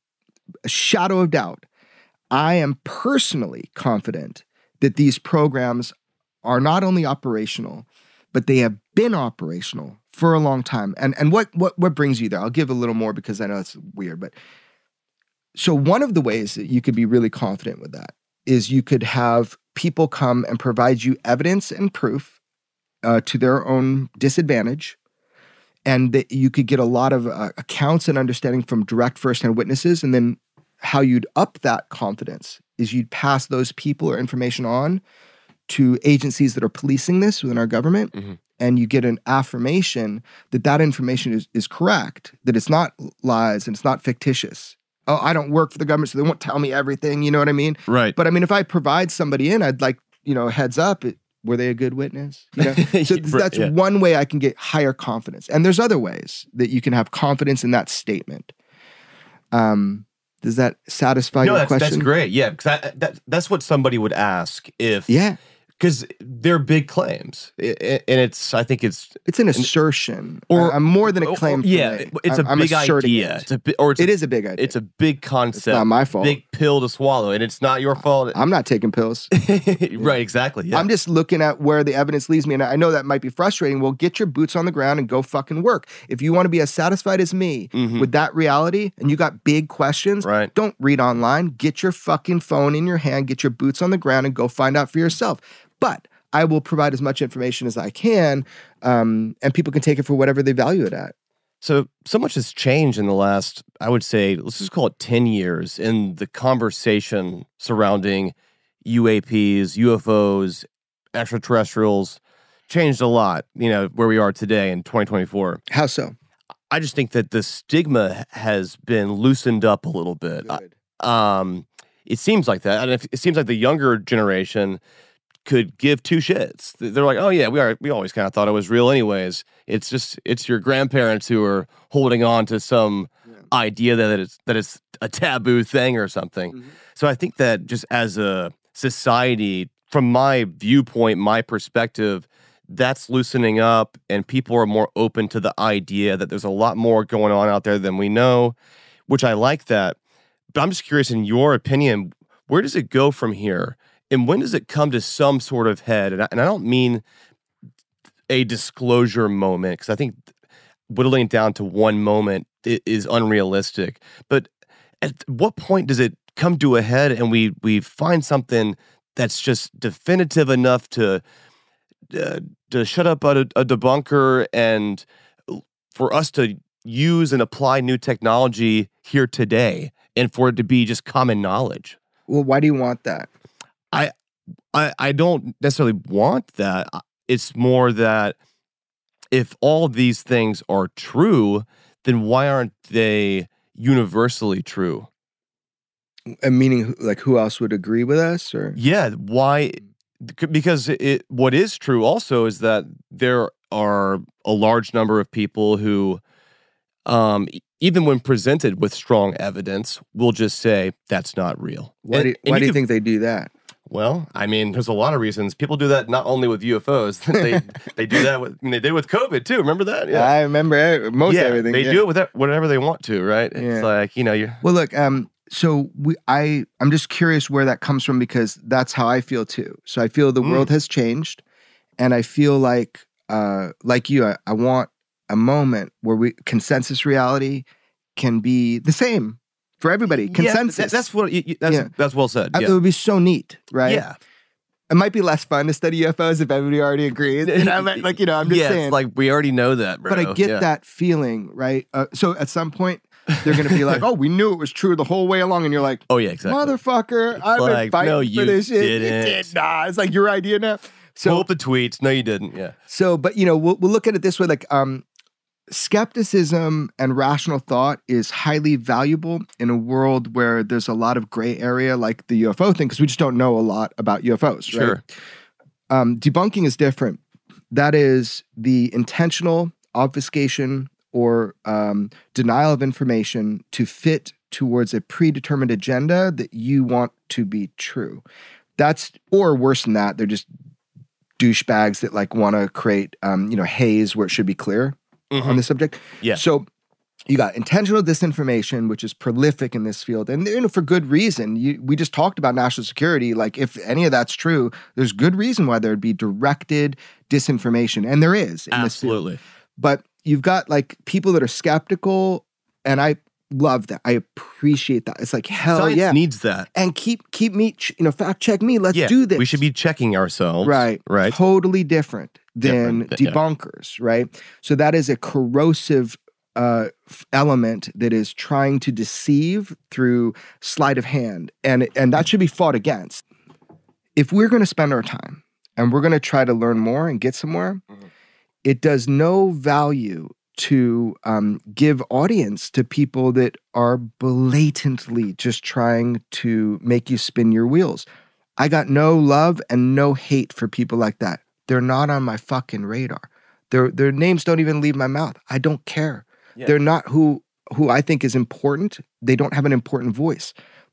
doubt, I am personally confident that these programs are not only operational, but they have been operational for a long time. And what brings you there? I'll give a little more because I know it's weird, but so one of the ways that you could be really confident with that is you could have people come and provide you evidence and proof to their own disadvantage, and that you could get a lot of accounts and understanding from direct firsthand witnesses. And then how you'd up that confidence is you'd pass those people or information on to agencies that are policing this within our government, and you get an affirmation that information is correct, that it's not lies and it's not fictitious. Oh, I don't work for the government, so they won't tell me everything. You know what I mean? Right. But I mean, if I provide somebody in, I'd like, a heads up. Were they a good witness? So that's one way I can get higher confidence. And there's other ways that you can have confidence in that statement. Does that satisfy your question? That's great. Yeah, because that's what somebody would ask if because they're big claims, and I think it's an assertion, or more than a claim. Yeah, it's a big idea. It is a big idea. It's a big concept. It's not my fault. Big pill to swallow, and it's not your fault. I'm not taking pills. Right, exactly. Yeah. I'm just looking at where the evidence leads me, and I know that might be frustrating. Well, get your boots on the ground and go fucking work. If you want to be as satisfied as me with that reality, and you got big questions, right, don't read online. Get your fucking phone in your hand, get your boots on the ground, and go find out for yourself. But I will provide as much information as I can, and people can take it for whatever they value it at. So much has changed in the last, I would say, let's just call it 10 years, in the conversation surrounding UAPs, UFOs, extraterrestrials. Changed a lot, where we are today in 2024. How so? I just think that the stigma has been loosened up a little bit. It seems like that. And it seems like the younger generation could give two shits. They're like, oh yeah, we always kind of thought it was real anyways. It's your grandparents who are holding on to some idea that it's a taboo thing or something. Mm-hmm. So I think that just as a society, from my viewpoint, my perspective, that's loosening up, and people are more open to the idea that there's a lot more going on out there than we know, which I like that. But I'm just curious, in your opinion, where does it go from here? And when does it come to some sort of head? And I don't mean a disclosure moment, because I think whittling it down to one moment is unrealistic. But at what point does it come to a head and we find something that's just definitive enough to shut up a debunker and for us to use and apply new technology here today and for it to be just common knowledge? Well, why do you want that? I don't necessarily want that. It's more that if all of these things are true, then why aren't they universally true? Meaning, like, who else would agree with us? Or yeah, why? Because what is true also is that there are a large number of people who, even when presented with strong evidence, will just say that's not real. Why do you think they do that? Well, I mean, there's a lot of reasons. People do that not only with UFOs. They do that with, they did with COVID too. Remember that? Yeah, I remember everything. They do it with whatever they want to, right? Yeah. It's like, you're... Well, look, so I'm just curious where that comes from, because that's how I feel too. So I feel the world has changed, and I feel like you, I want a moment where consensus reality can be the same for everybody. Consensus. Yeah, that's well said. Yeah. It would be so neat, right? Yeah. It might be less fun to study UFOs if everybody already agrees. I'm just saying. It's like we already know that, bro. But I get that feeling, right? So at some point, they're going to be like, oh, we knew it was true the whole way along. And you're like, oh, yeah, exactly. Motherfucker, I've been fighting for this shit. Didn't. You did not. It's like your idea now. So pull up the tweets. No, you didn't. Yeah. So, but, we'll look at it this way. Like, skepticism and rational thought is highly valuable in a world where there's a lot of gray area, like the UFO thing, because we just don't know a lot about UFOs. Sure. Right? Debunking is different. That is the intentional obfuscation or denial of information to fit towards a predetermined agenda that you want to be true. Or worse than that, they're just douchebags that like want to create, haze where it should be clear. Mm-hmm. On the subject. Yeah. So you got intentional disinformation, which is prolific in this field. And for good reason. We just talked about national security. Like, if any of that's true, there's good reason why there'd be directed disinformation. And there is. In absolutely. This field. But you've got like people that are skeptical, and I love that. I appreciate that. It's like, hell Science yeah. needs that. And keep me, fact check me. Let's do this. We should be checking ourselves. Right. Totally different than debunkers, right? So that is a corrosive element that is trying to deceive through sleight of hand. And that should be fought against. If we're going to spend our time and we're going to try to learn more and get somewhere, it does no value to give audience to people that are blatantly just trying to make you spin your wheels. I got no love and no hate for people like that. They're not on my fucking radar. Their names don't even leave my mouth. I don't care. Yeah. They're not who I think is important. They don't have an important voice.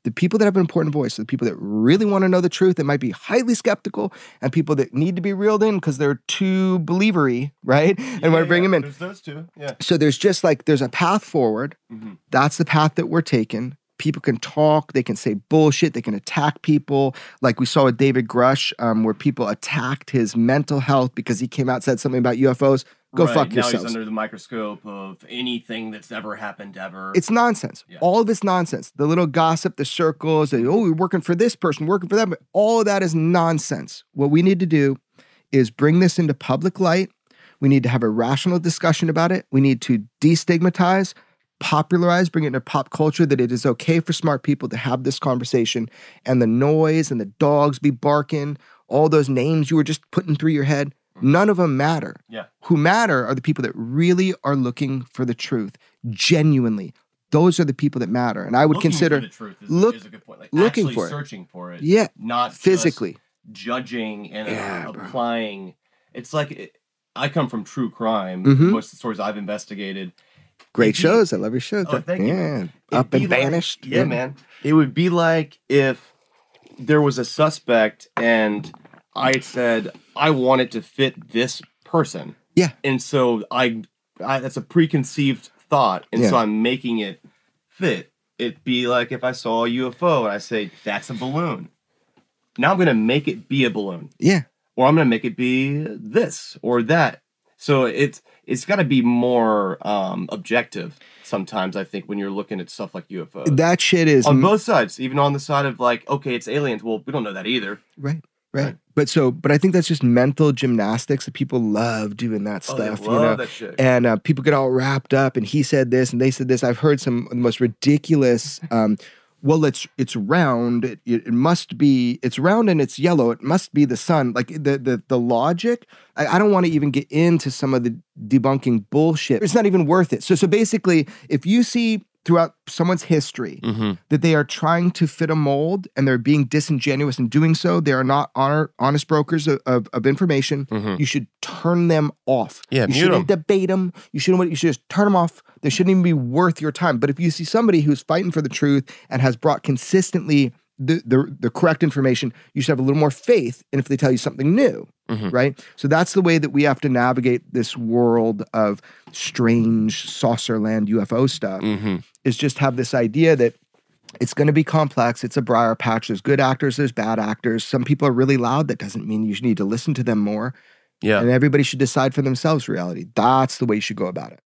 The people that have an important voice, the people that really want to know the truth, that might be highly skeptical, and people that need to be reeled in because they're too believery, right? And want to bring them in. There's those two. Yeah. So there's just like, there's a path forward. That's the path that we're taking. People can talk, they can say bullshit, they can attack people. Like we saw with David Grush, where people attacked his mental health because he came out and said something about UFOs. Go fuck yourselves. Now he's under the microscope of anything that's ever happened ever. It's nonsense. Yeah. All of it's nonsense. The little gossip, the circles, we're working for this person, working for them. All of that is nonsense. What we need to do is bring this into public light. We need to have a rational discussion about it. We need to destigmatize, popularize, bring it into pop culture, that it is okay for smart people to have this conversation, and the noise and the dogs be barking, all those names you were just putting through your head, none of them matter. Yeah. Who matter are the people that really are looking for the truth, genuinely. Those are the people that matter. And I would consider for the truth is a good point. Like looking actually for it. Searching for it. Yeah. Not physically. Just judging and applying. It's like, I come from true crime. Most of the stories I've investigated. Great shows. I love your shows. Oh, thank you. Up and Vanished. Yeah, man. It would be like if there was a suspect and I said, I want it to fit this person. Yeah. And so I that's a preconceived thought. And so I'm making it fit. It'd be like if I saw a UFO and I say, that's a balloon. Now I'm going to make it be a balloon. Yeah. Or I'm going to make it be this or that. So it's got to be more objective sometimes, I think, when you're looking at stuff like UFOs. That shit is... on both sides, even on the side of like, okay, it's aliens. Well, we don't know that either. Right. But I think that's just mental gymnastics that people love doing that stuff. They love that shit. And people get all wrapped up and he said this and they said this. I've heard some of the most ridiculous... well, it's round. It must be. It's round and it's yellow. It must be the sun. Like the logic. I don't want to even get into some of the debunking bullshit. It's not even worth it. So basically, if you see throughout someone's history that they are trying to fit a mold and they're being disingenuous in doing so, they are not honest brokers of information. You should turn them off. Yeah, you shouldn't debate them. You should just turn them off. They shouldn't even be worth your time. But if you see somebody who's fighting for the truth and has brought consistently the correct information, you should have a little more faith in if they tell you something new, right? So that's the way that we have to navigate this world of strange saucer land UFO stuff, is just have this idea that it's going to be complex. It's a briar patch. There's good actors, there's bad actors. Some people are really loud. That doesn't mean you need to listen to them more. Yeah. And everybody should decide for themselves reality. That's the way you should go about it.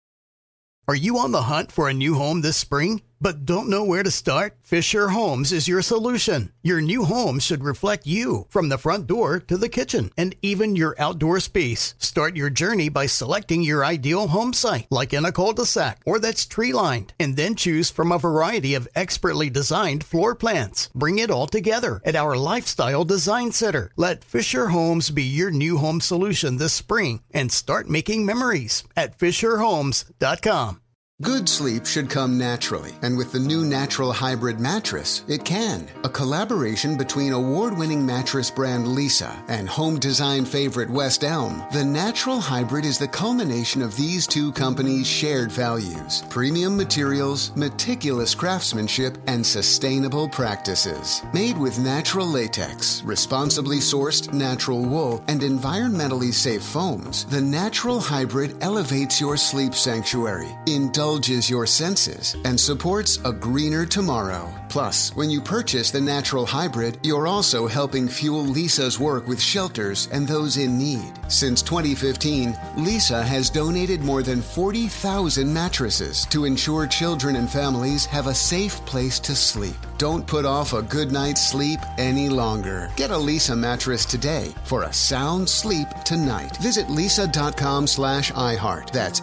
Are you on the hunt for a new home this spring, but don't know where to start? Fisher Homes is your solution. Your new home should reflect you, from the front door to the kitchen, and even your outdoor space. Start your journey by selecting your ideal home site, like in a cul-de-sac or that's tree-lined, and then choose from a variety of expertly designed floor plans. Bring it all together at our Lifestyle Design Center. Let Fisher Homes be your new home solution this spring and start making memories at FisherHomes.com. Good sleep should come naturally, and with the new Natural Hybrid mattress, it can. A collaboration between award-winning mattress brand Leesa and home design favorite West Elm, the Natural Hybrid is the culmination of these two companies' shared values: premium materials, meticulous craftsmanship, and sustainable practices. Made with natural latex, responsibly sourced natural wool, and environmentally safe foams, the Natural Hybrid elevates your sleep sanctuary, indulges your senses, and supports a greener tomorrow. Plus, when you purchase the Natural Hybrid, you're also helping fuel Leesa's work with shelters and those in need. Since 2015, Leesa has donated more than 40,000 mattresses to ensure children and families have a safe place to sleep. Don't put off a good night's sleep any longer. Get a Leesa mattress today for a sound sleep tonight. Visit leesa.com/iHeart. That's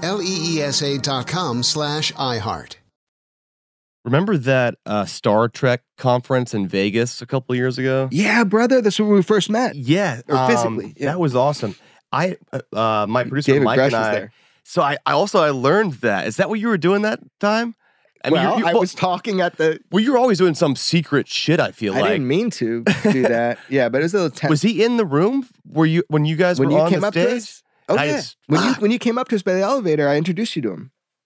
LEESA.com/iHeart. Remember that Star Trek conference in Vegas a couple of years ago? Yeah, brother. That's when we first met. Yeah. Or physically. Yeah. That was awesome. My producer, David Mike, Grush and was I. there. So I learned that. Is that what you were doing that time? I mean, I was talking at the... Well, you were always doing some secret shit, I feel like. I didn't mean to do that. Yeah, but it was a little tense. Was he in the room when you guys were on the stage? To us? Oh, yeah. When you came up to us by the elevator, I introduced you to him.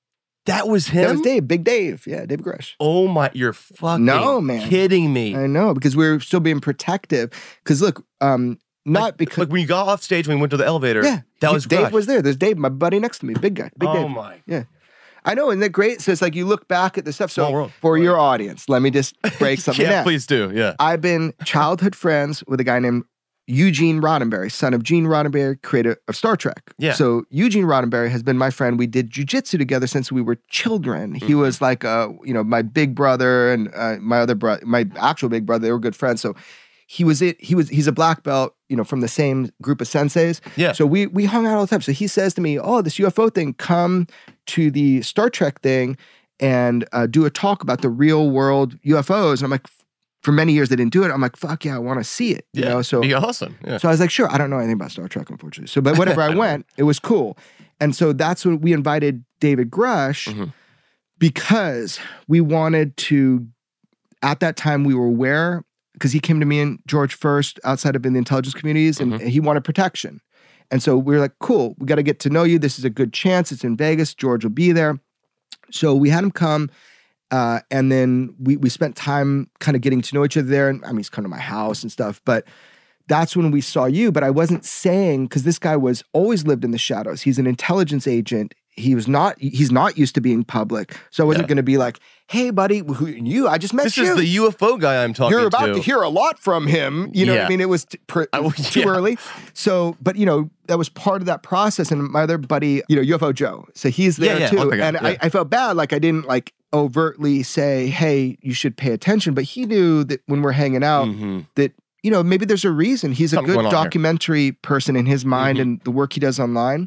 That was him? That was Dave, Big Dave. Yeah, David Grush. Oh my, you're fucking man. kidding me. I know, because we were still being protective. Because look, because when you got off stage, when we went to the elevator, that was Dave Grush. was there. There's Dave, my buddy next to me, big guy, Big Dave. Oh my. Yeah. I know, isn't that great? So it's like you look back at the stuff. Small So world. for your audience, let me just break something down. Please do. Yeah. I've been childhood friends with a guy named Eugene Roddenberry, son of Gene Roddenberry, creator of Star Trek. Yeah. So Eugene Roddenberry has been my friend. We did jujitsu together since we were children. He was like, my big brother and my other brother, my actual big brother. They were good friends. So he's a black belt, from the same group of senseis. Yeah. So we hung out all the time. So he says to me, "Oh, this UFO thing, come to the Star Trek thing and do a talk about the real world UFOs." And I'm like, for many years they didn't do it. I'm like, fuck yeah, I want to see it. So be awesome. Yeah. So I was like, sure. I don't know anything about Star Trek, unfortunately. So, but whatever, I went. It was cool. And so that's when we invited David Grush because we wanted to. At that time, we were aware because he came to me and George first outside of in the intelligence communities, and he wanted protection. And so we were like, cool, we got to get to know you. This is a good chance. It's in Vegas. George will be there. So we had him come. And then we spent time kind of getting to know each other there. And I mean, he's come to my house and stuff, but that's when we saw you. But I wasn't saying, because this guy was always lived in the shadows. He's an intelligence agent. He's not used to being public. So I wasn't going to be like, hey, buddy, I just met you. This is the UFO guy I'm talking to. You're about to hear a lot from him. You know what I mean? It was too early. So, but that was part of that process. And my other buddy, UFO Joe. So he's there too. And I felt bad. Like I didn't overtly say, hey, you should pay attention. But he knew that when we're hanging out that, maybe there's a reason. He's Something a good documentary person in his mind and the work he does online.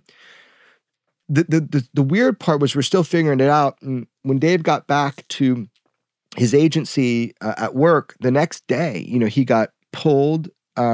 The weird part was we're still figuring it out. And when Dave got back to his agency at work the next day, he got pulled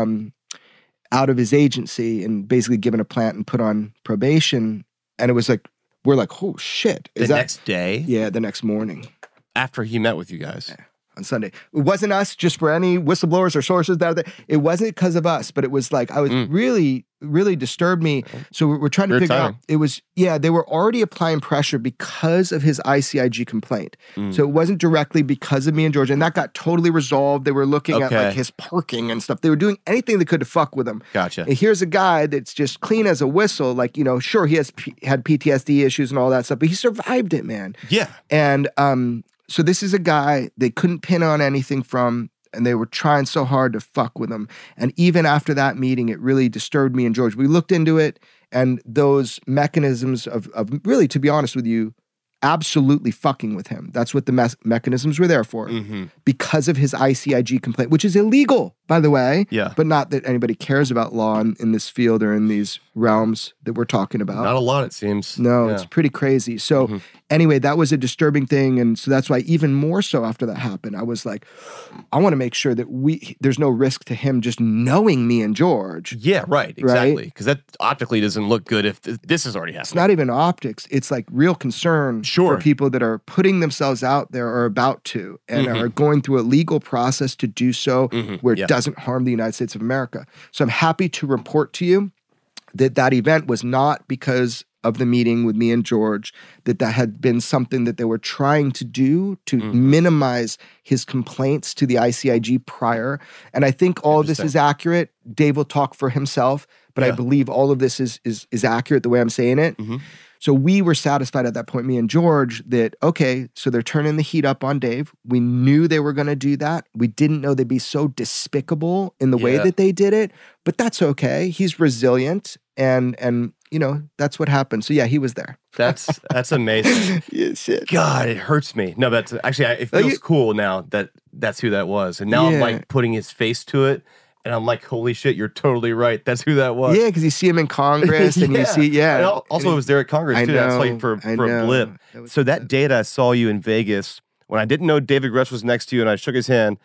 out of his agency and basically given a plant and put on probation. And it was like, we're like, oh shit. Next day? Yeah, the next morning. After he met with you guys. Yeah. On Sunday. It wasn't us, just for any whistleblowers or sources out there. It wasn't because of us, but it was like, I was really, really disturbed me. So we're trying to figure out, it was, they were already applying pressure because of his ICIG complaint. So it wasn't directly because of me and George. And that got totally resolved. They were looking at his parking and stuff. They were doing anything they could to fuck with him. Gotcha. And here's a guy that's just clean as a whistle. Like, sure, he had PTSD issues and all that stuff, but he survived it, man. Yeah. And, so this is a guy they couldn't pin on anything from, and they were trying so hard to fuck with him. And even after that meeting, it really disturbed me and George. We looked into it, and those mechanisms of really, to be honest with you, absolutely fucking with him. That's what the mechanisms were there for. Because of his ICIG complaint, which is illegal, by the way. Yeah. But not that anybody cares about law in this field or in these realms that we're talking about. Not a lot, it seems. No, it's pretty crazy. So anyway, that was a disturbing thing. And so that's why even more so after that happened, I was like, I want to make sure that there's no risk to him just knowing me and George. Yeah, right. Exactly. Because that optically doesn't look good if this has already happened. It's not even optics. It's like real concern for people that are putting themselves out there or about to and are going through a legal process to do so where it doesn't harm the United States of America. So I'm happy to report to you that event was not because of the meeting with me and George, that had been something that they were trying to do to minimize his complaints to the ICIG prior. And I think all of this is accurate. Dave will talk for himself, but I believe all of this is accurate the way I'm saying it. So we were satisfied at that point, me and George, that, okay, so they're turning the heat up on Dave. We knew they were going to do that. We didn't know they'd be so despicable in the way that they did it, but that's okay. He's resilient and that's what happened. So yeah, he was there. That's amazing. Yeah, shit. God, it hurts me. No, that's actually, it feels cool now that that's who that was. And now I'm like putting his face to it. And I'm like, holy shit, you're totally right. That's who that was. Yeah, because you see him in Congress and you see, And also, it was there at Congress, too. That's like for a blip. So that date I saw you in Vegas, when I didn't know David Grush was next to you and I shook his hand,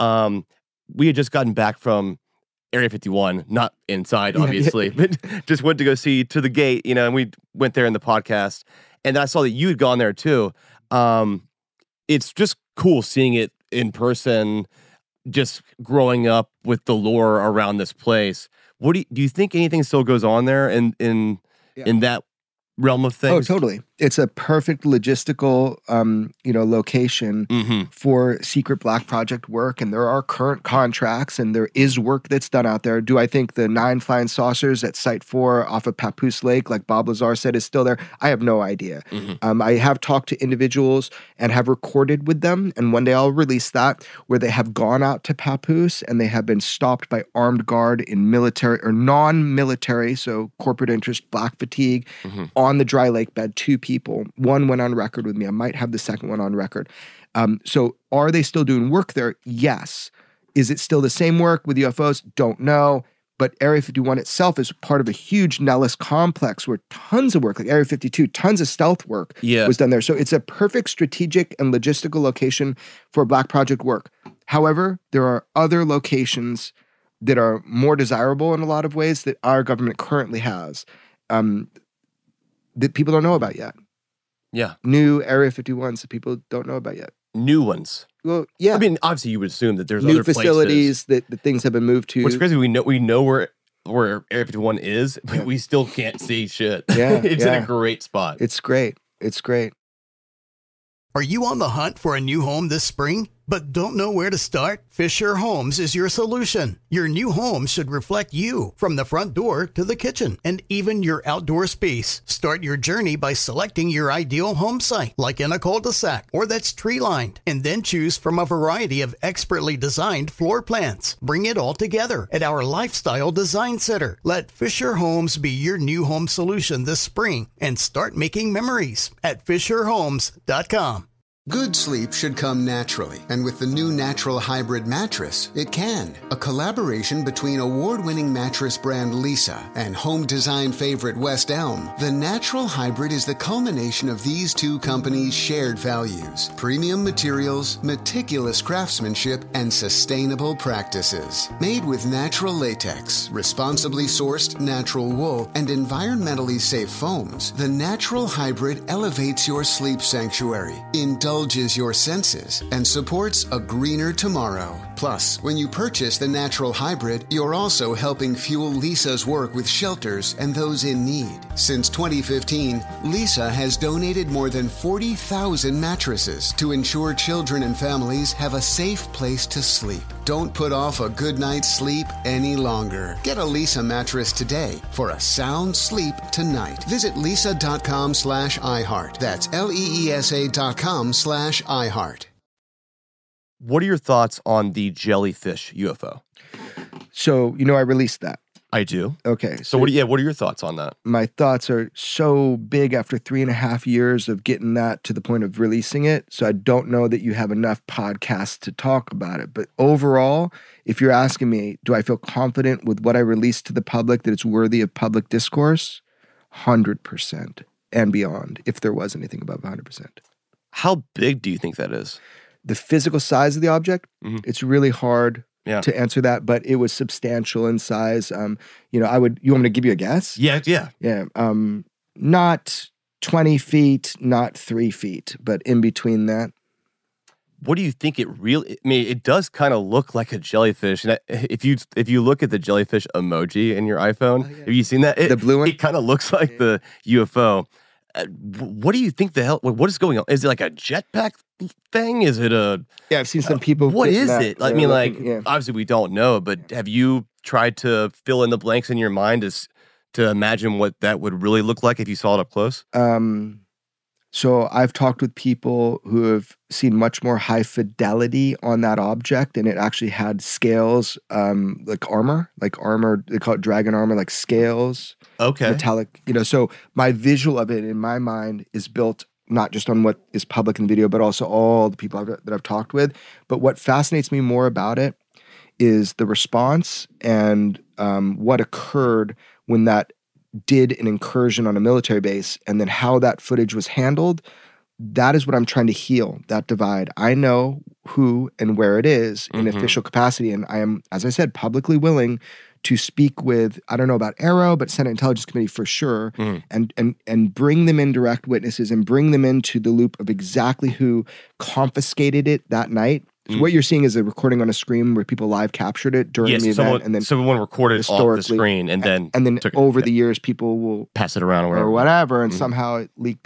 we had just gotten back from Area 51, not inside, obviously, but just went to go see To the Gate, and we went there in the podcast. And I saw that you had gone there, too. It's just cool seeing it in person, just growing up with the lore around this place. What do you think anything still goes on there in that realm of things? Oh, totally. It's a perfect logistical, location for secret Black Project work. And there are current contracts and there is work that's done out there. Do I think the 9 flying saucers at Site 4 off of Papoose Lake, like Bob Lazar said, is still there? I have no idea. I have talked to individuals and have recorded with them. And one day I'll release that, where they have gone out to Papoose and they have been stopped by armed guard in military or non-military, so corporate interest, black fatigue, on the dry lake bed, 2 people. One went on record with me. I might have the second one on record. So are they still doing work there? Yes. Is it still the same work with UFOs? Don't know. But Area 51 itself is part of a huge Nellis complex where tons of work, like Area 52, tons of stealth work was done there. So it's a perfect strategic and logistical location for Black Project work. However, there are other locations that are more desirable in a lot of ways that our government currently has that people don't know about yet. Yeah. New Area 51s that people don't know about yet. New ones. Well, yeah. I mean, obviously you would assume that there's new other facilities that things have been moved to. What's crazy, we know where Area 51 is, but we still can't see shit. Yeah, it's in a great spot. It's great. It's great. Are you on the hunt for a new home this spring, but don't know where to start? Fisher Homes is your solution. Your new home should reflect you, from the front door to the kitchen and even your outdoor space. Start your journey by selecting your ideal home site, like in a cul-de-sac or that's tree-lined, and then choose from a variety of expertly designed floor plans. Bring it all together at our Lifestyle Design Center. Let Fisher Homes be your new home solution this spring and start making memories at FisherHomes.com. Good sleep should come naturally, and with the new Natural Hybrid mattress, it can. A collaboration between award-winning mattress brand Leesa and home design favorite West Elm, the Natural Hybrid is the culmination of these 2 companies' shared values: premium materials, meticulous craftsmanship, and sustainable practices. Made with natural latex, responsibly sourced natural wool, and environmentally safe foams, the Natural Hybrid elevates your sleep sanctuary, indulges your senses, and supports a greener tomorrow. Plus, when you purchase the Natural Hybrid, you're also helping fuel Leesa's work with shelters and those in need. Since 2015, Leesa has donated more than 40,000 mattresses to ensure children and families have a safe place to sleep. Don't put off a good night's sleep any longer. Get a Leesa mattress today for a sound sleep tonight. Visit leesa.com/iHeart. That's LEESA.com/iHeart. What are your thoughts on the jellyfish UFO? So, I released that. I do. Okay. So what are your thoughts on that? My thoughts are so big after 3.5 years of getting that to the point of releasing it. So I don't know that you have enough podcasts to talk about it. But overall, if you're asking me, do I feel confident with what I released to the public that it's worthy of public discourse? 100% and beyond, if there was anything above 100%. How big do you think that is? The physical size of the object, it's really hard to answer that, but it was substantial in size. You want me to give you a guess? Yeah. Yeah. Not 20 feet, not 3 feet, but in between that. What do you think it really? I mean, it does kind of look like a jellyfish. And if you look at the jellyfish emoji in your iPhone, have you seen that? The blue one? It kind of looks like the UFO. What do you think the hell? What is going on? Is it like a jetpack thing? Is it a? Yeah, I've seen some people. What is it? I mean, obviously we don't know, but have you tried to fill in the blanks in your mind to imagine what that would really look like if you saw it up close? So I've talked with people who have seen much more high fidelity on that object, and it actually had scales, like armor. They call it dragon armor, like scales. Okay. Metallic, so my visual of it in my mind is built not just on what is public in the video, but also all the people that I've talked with. But what fascinates me more about it is the response and what occurred when that did an incursion on a military base, and then how that footage was handled. That is what I'm trying to heal, that divide. I know who and where it is in official capacity, and I am, as I said, publicly willing to speak with, I don't know about Arrow, but Senate Intelligence Committee for sure, and bring them in direct witnesses and bring them into the loop of exactly who confiscated it that night. So what you're seeing is a recording on a screen where people live captured it during the event, and then someone recorded it off the screen, and then over the years people will pass it around or whatever, and somehow it leaked out,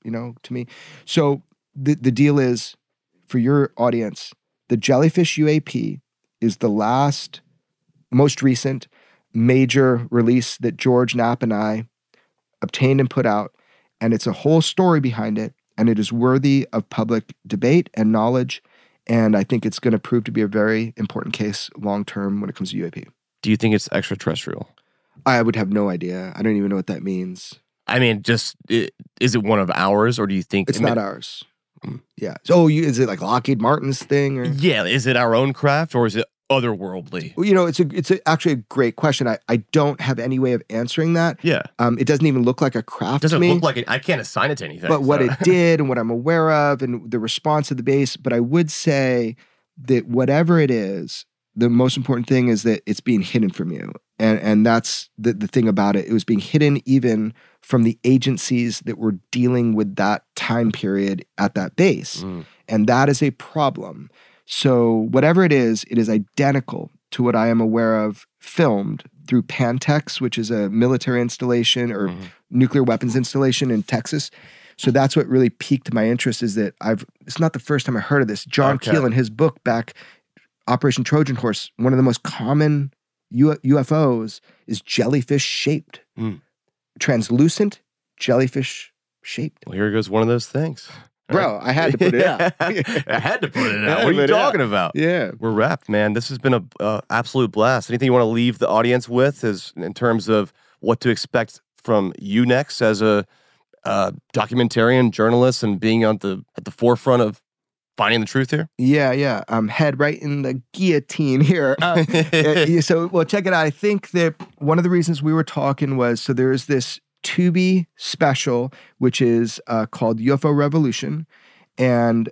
to me. So the deal is, for your audience, the Jellyfish UAP is the most recent major release that George Knapp and I obtained and put out. And it's a whole story behind it. And it is worthy of public debate and knowledge. And I think it's going to prove to be a very important case long-term when it comes to UAP. Do you think it's extraterrestrial? I would have no idea. I don't even know what that means. I mean, is it one of ours, or do you think... It's not ours. Yeah. So, is it like Lockheed Martin's thing? Or? Yeah. Is it our own craft, or is it otherworldly? Well, it's actually a great question. I don't have any way of answering that. Yeah. It doesn't even look like a craft to me. Doesn't look like it. I can't assign it to anything. But what it did and what I'm aware of and the response of the base, but I would say that whatever it is, the most important thing is that it's being hidden from you. And that's the thing about it. It was being hidden even from the agencies that were dealing with that time period at that base. And that is a problem. So whatever it is identical to what I am aware of filmed through Pantex, which is a military installation or nuclear weapons installation in Texas. So that's what really piqued my interest, is that it's not the first time I heard of this. John Keel, in his book back, Operation Trojan Horse, one of the most common UFOs is jellyfish shaped. Translucent, jellyfish shaped. Well, here goes one of those things. Bro, I had to put it out. I had to put it out. What are you talking about? Yeah. We're wrapped, man. This has been a absolute blast. Anything you want to leave the audience with is in terms of what to expect from you next as a documentarian, journalist, and being at the forefront of finding the truth here? Yeah. Head right in the guillotine here. So check it out. I think that one of the reasons we were talking was, so there's this Tubi special, which is called UFO Revolution. And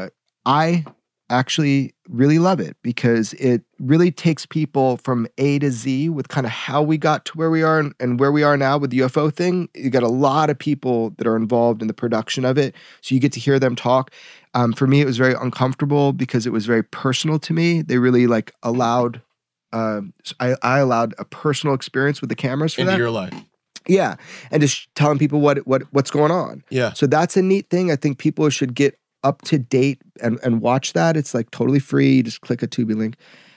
I actually really love it because it really takes people from A to Z with kind of how we got to where we are and where we are now with the UFO thing. You got a lot of people that are involved in the production of it. So you get to hear them talk. For me, it was very uncomfortable because it was very personal to me. They really allowed, I allowed a personal experience with the cameras for into that. your life. Yeah. And just telling people what's going on. Yeah. So that's a neat thing. I think people should get up to date and watch that. It's like totally free. You just click a Tubi link.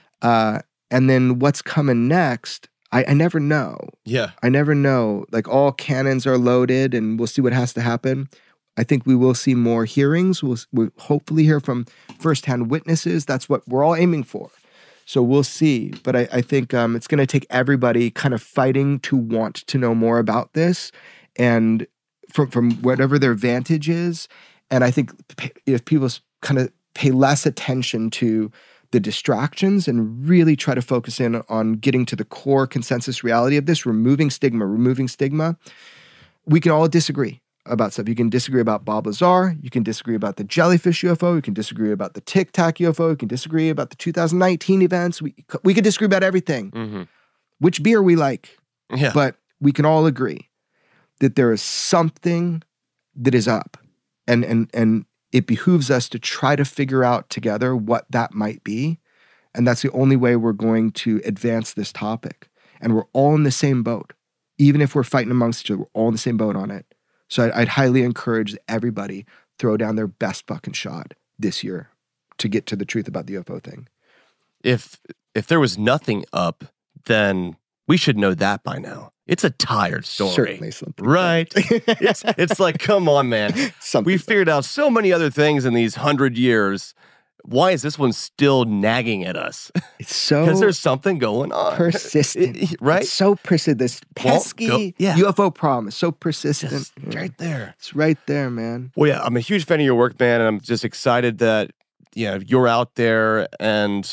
And then what's coming next, I never know. Yeah. I never know. Like, all cannons are loaded and we'll see what has to happen. I think we will see more hearings. We'll hopefully hear from firsthand witnesses. That's what we're all aiming for. So we'll see. But I think it's going to take everybody kind of fighting to want to know more about this, and from whatever their vantage is. And I think if people kind of pay less attention to the distractions and really try to focus in on getting to the core consensus reality of this, removing stigma, we can all disagree about stuff. You can disagree about Bob Lazar. You can disagree about the jellyfish UFO. You can disagree about the Tic Tac UFO. You can disagree about the 2019 events. We could disagree about everything. Which beer we like. Yeah. But we can all agree that there is something that is up. And it behooves us to try to figure out together what that might be. And that's the only way we're going to advance this topic. And we're all in the same boat. Even if we're fighting amongst each other, we're all in the same boat on it. So I'd highly encourage everybody throw down their best fucking shot this year to get to the truth about the UFO thing. If there was nothing up, then we should know that by now. It's a tired story. Certainly something. Right? it's like, come on, man. We figured out so many other things in these 100 years. Why is this one still nagging at us? It's so... Because there's something going on. Persistent. Right? It's so persistent. This pesky UFO problem is so persistent. It's right there. It's right there, man. Well, yeah, I'm a huge fan of your work, man, and I'm just excited that you're out there and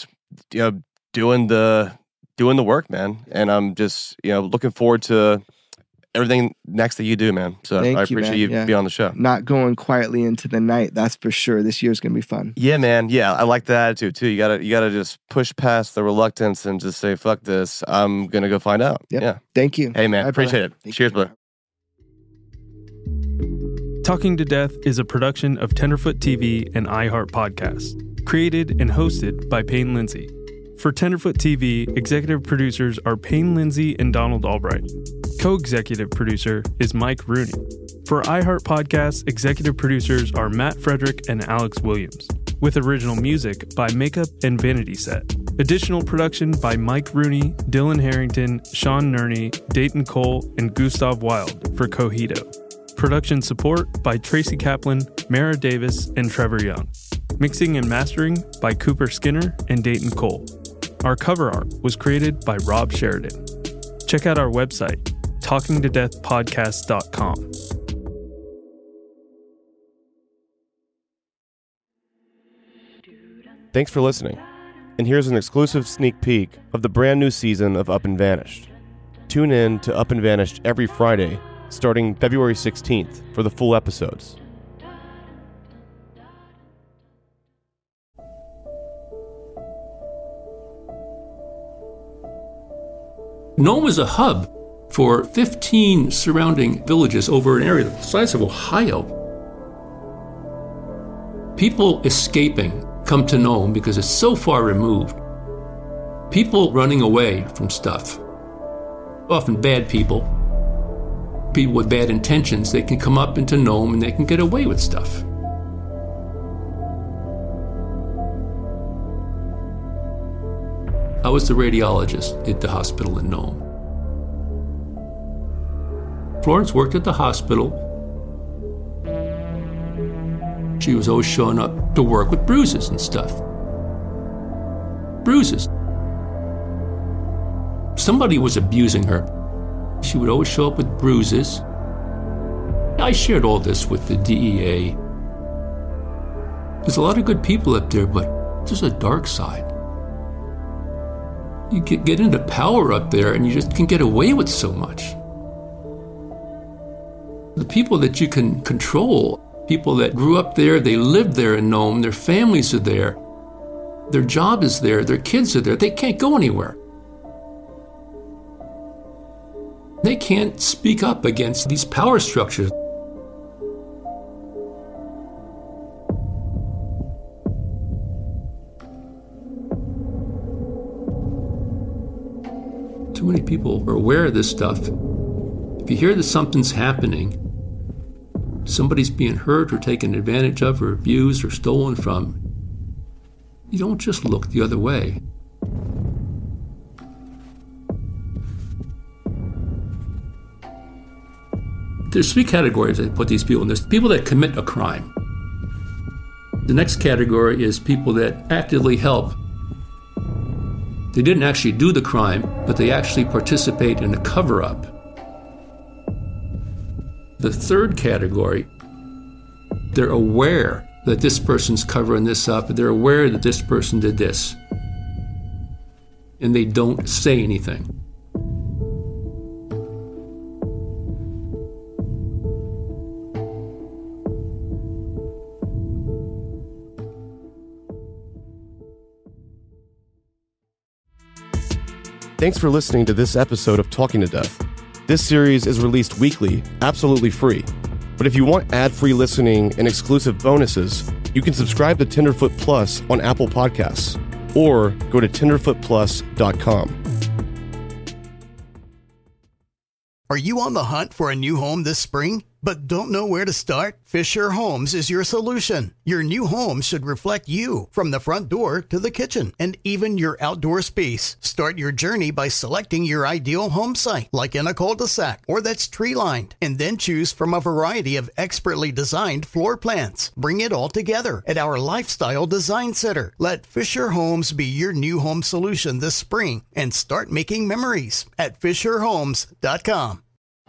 doing the work, man. And I'm just looking forward to everything next that you do, man. So I appreciate you being on the show. Not going quietly into the night, that's for sure. This year's gonna be fun. Yeah, man. Yeah, I like the attitude too. You gotta just push past the reluctance and just say, "Fuck this! I'm gonna go find out." Yep. Yeah. Thank you. Hey, man. Bye, Appreciate it. Cheers, brother. Talking to Death is a production of Tenderfoot TV and iHeart Podcasts, created and hosted by Payne Lindsay. For Tenderfoot TV, executive producers are Payne Lindsay and Donald Albright. Co-executive producer is Mike Rooney. For iHeart Podcasts, executive producers are Matt Frederick and Alex Williams, with original music by Makeup and Vanity Set. Additional production by Mike Rooney, Dylan Harrington, Sean Nerney, Dayton Cole, and Gustav Wild for Cogito. Production support by Tracy Kaplan, Mara Davis, and Trevor Young. Mixing and mastering by Cooper Skinner and Dayton Cole. Our cover art was created by Rob Sheridan. Check out our website, talkingtodeathpodcast.com. Thanks for listening. And here's an exclusive sneak peek of the brand new season of Up and Vanished. Tune in to Up and Vanished every Friday, starting February 16th for the full episodes. Nome is a hub for 15 surrounding villages over an area the size of Ohio. People escaping come to Nome because it's so far removed. People running away from stuff, often bad people with bad intentions, they can come up into Nome and they can get away with stuff. I was the radiologist at the hospital in Nome. Florence worked at the hospital. She was always showing up to work with bruises and stuff. Bruises. Somebody was abusing her. She would always show up with bruises. I shared all this with the DEA. There's a lot of good people up there, but there's a dark side. You get into power up there and you just can get away with so much. The people that you can control, people that grew up there, they lived there in Nome, their families are there, their job is there, their kids are there, they can't go anywhere. They can't speak up against these power structures. Too many people are aware of this stuff. If you hear that something's happening, somebody's being hurt or taken advantage of or abused or stolen from, you don't just look the other way. There's three categories I put these people in. There's people that commit a crime. The next category is people that actively help. They didn't actually do the crime, but they actually participate in a cover-up. The third category, they're aware that this person's covering this up, they're aware that this person did this, and they don't say anything. Thanks for listening to this episode of Talking to Death. This series is released weekly, absolutely free. But if you want ad-free listening and exclusive bonuses, you can subscribe to Tenderfoot Plus on Apple Podcasts or go to tenderfootplus.com. Are you on the hunt for a new home this spring, but don't know where to start? Fisher Homes is your solution. Your new home should reflect you, from the front door to the kitchen, and even your outdoor space. Start your journey by selecting your ideal home site, like in a cul-de-sac or that's tree-lined, and then choose from a variety of expertly designed floor plans. Bring it all together at our Lifestyle Design Center. Let Fisher Homes be your new home solution this spring and start making memories at FisherHomes.com.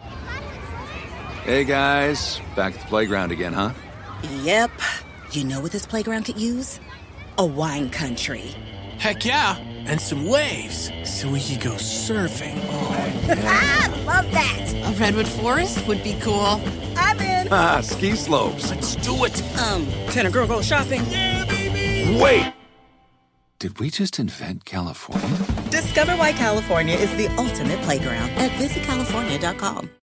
Hey guys, back at the playground again, huh? Yep. You know what this playground could use? A wine country. Heck yeah, and some waves so we could go surfing. Oh, yeah. Ah, love that. A redwood forest would be cool. I'm in. Ah, ski slopes. Let's do it. Can a girl go shopping? Yeah, baby. Wait! Did we just invent California? Discover why California is the ultimate playground at visitcalifornia.com.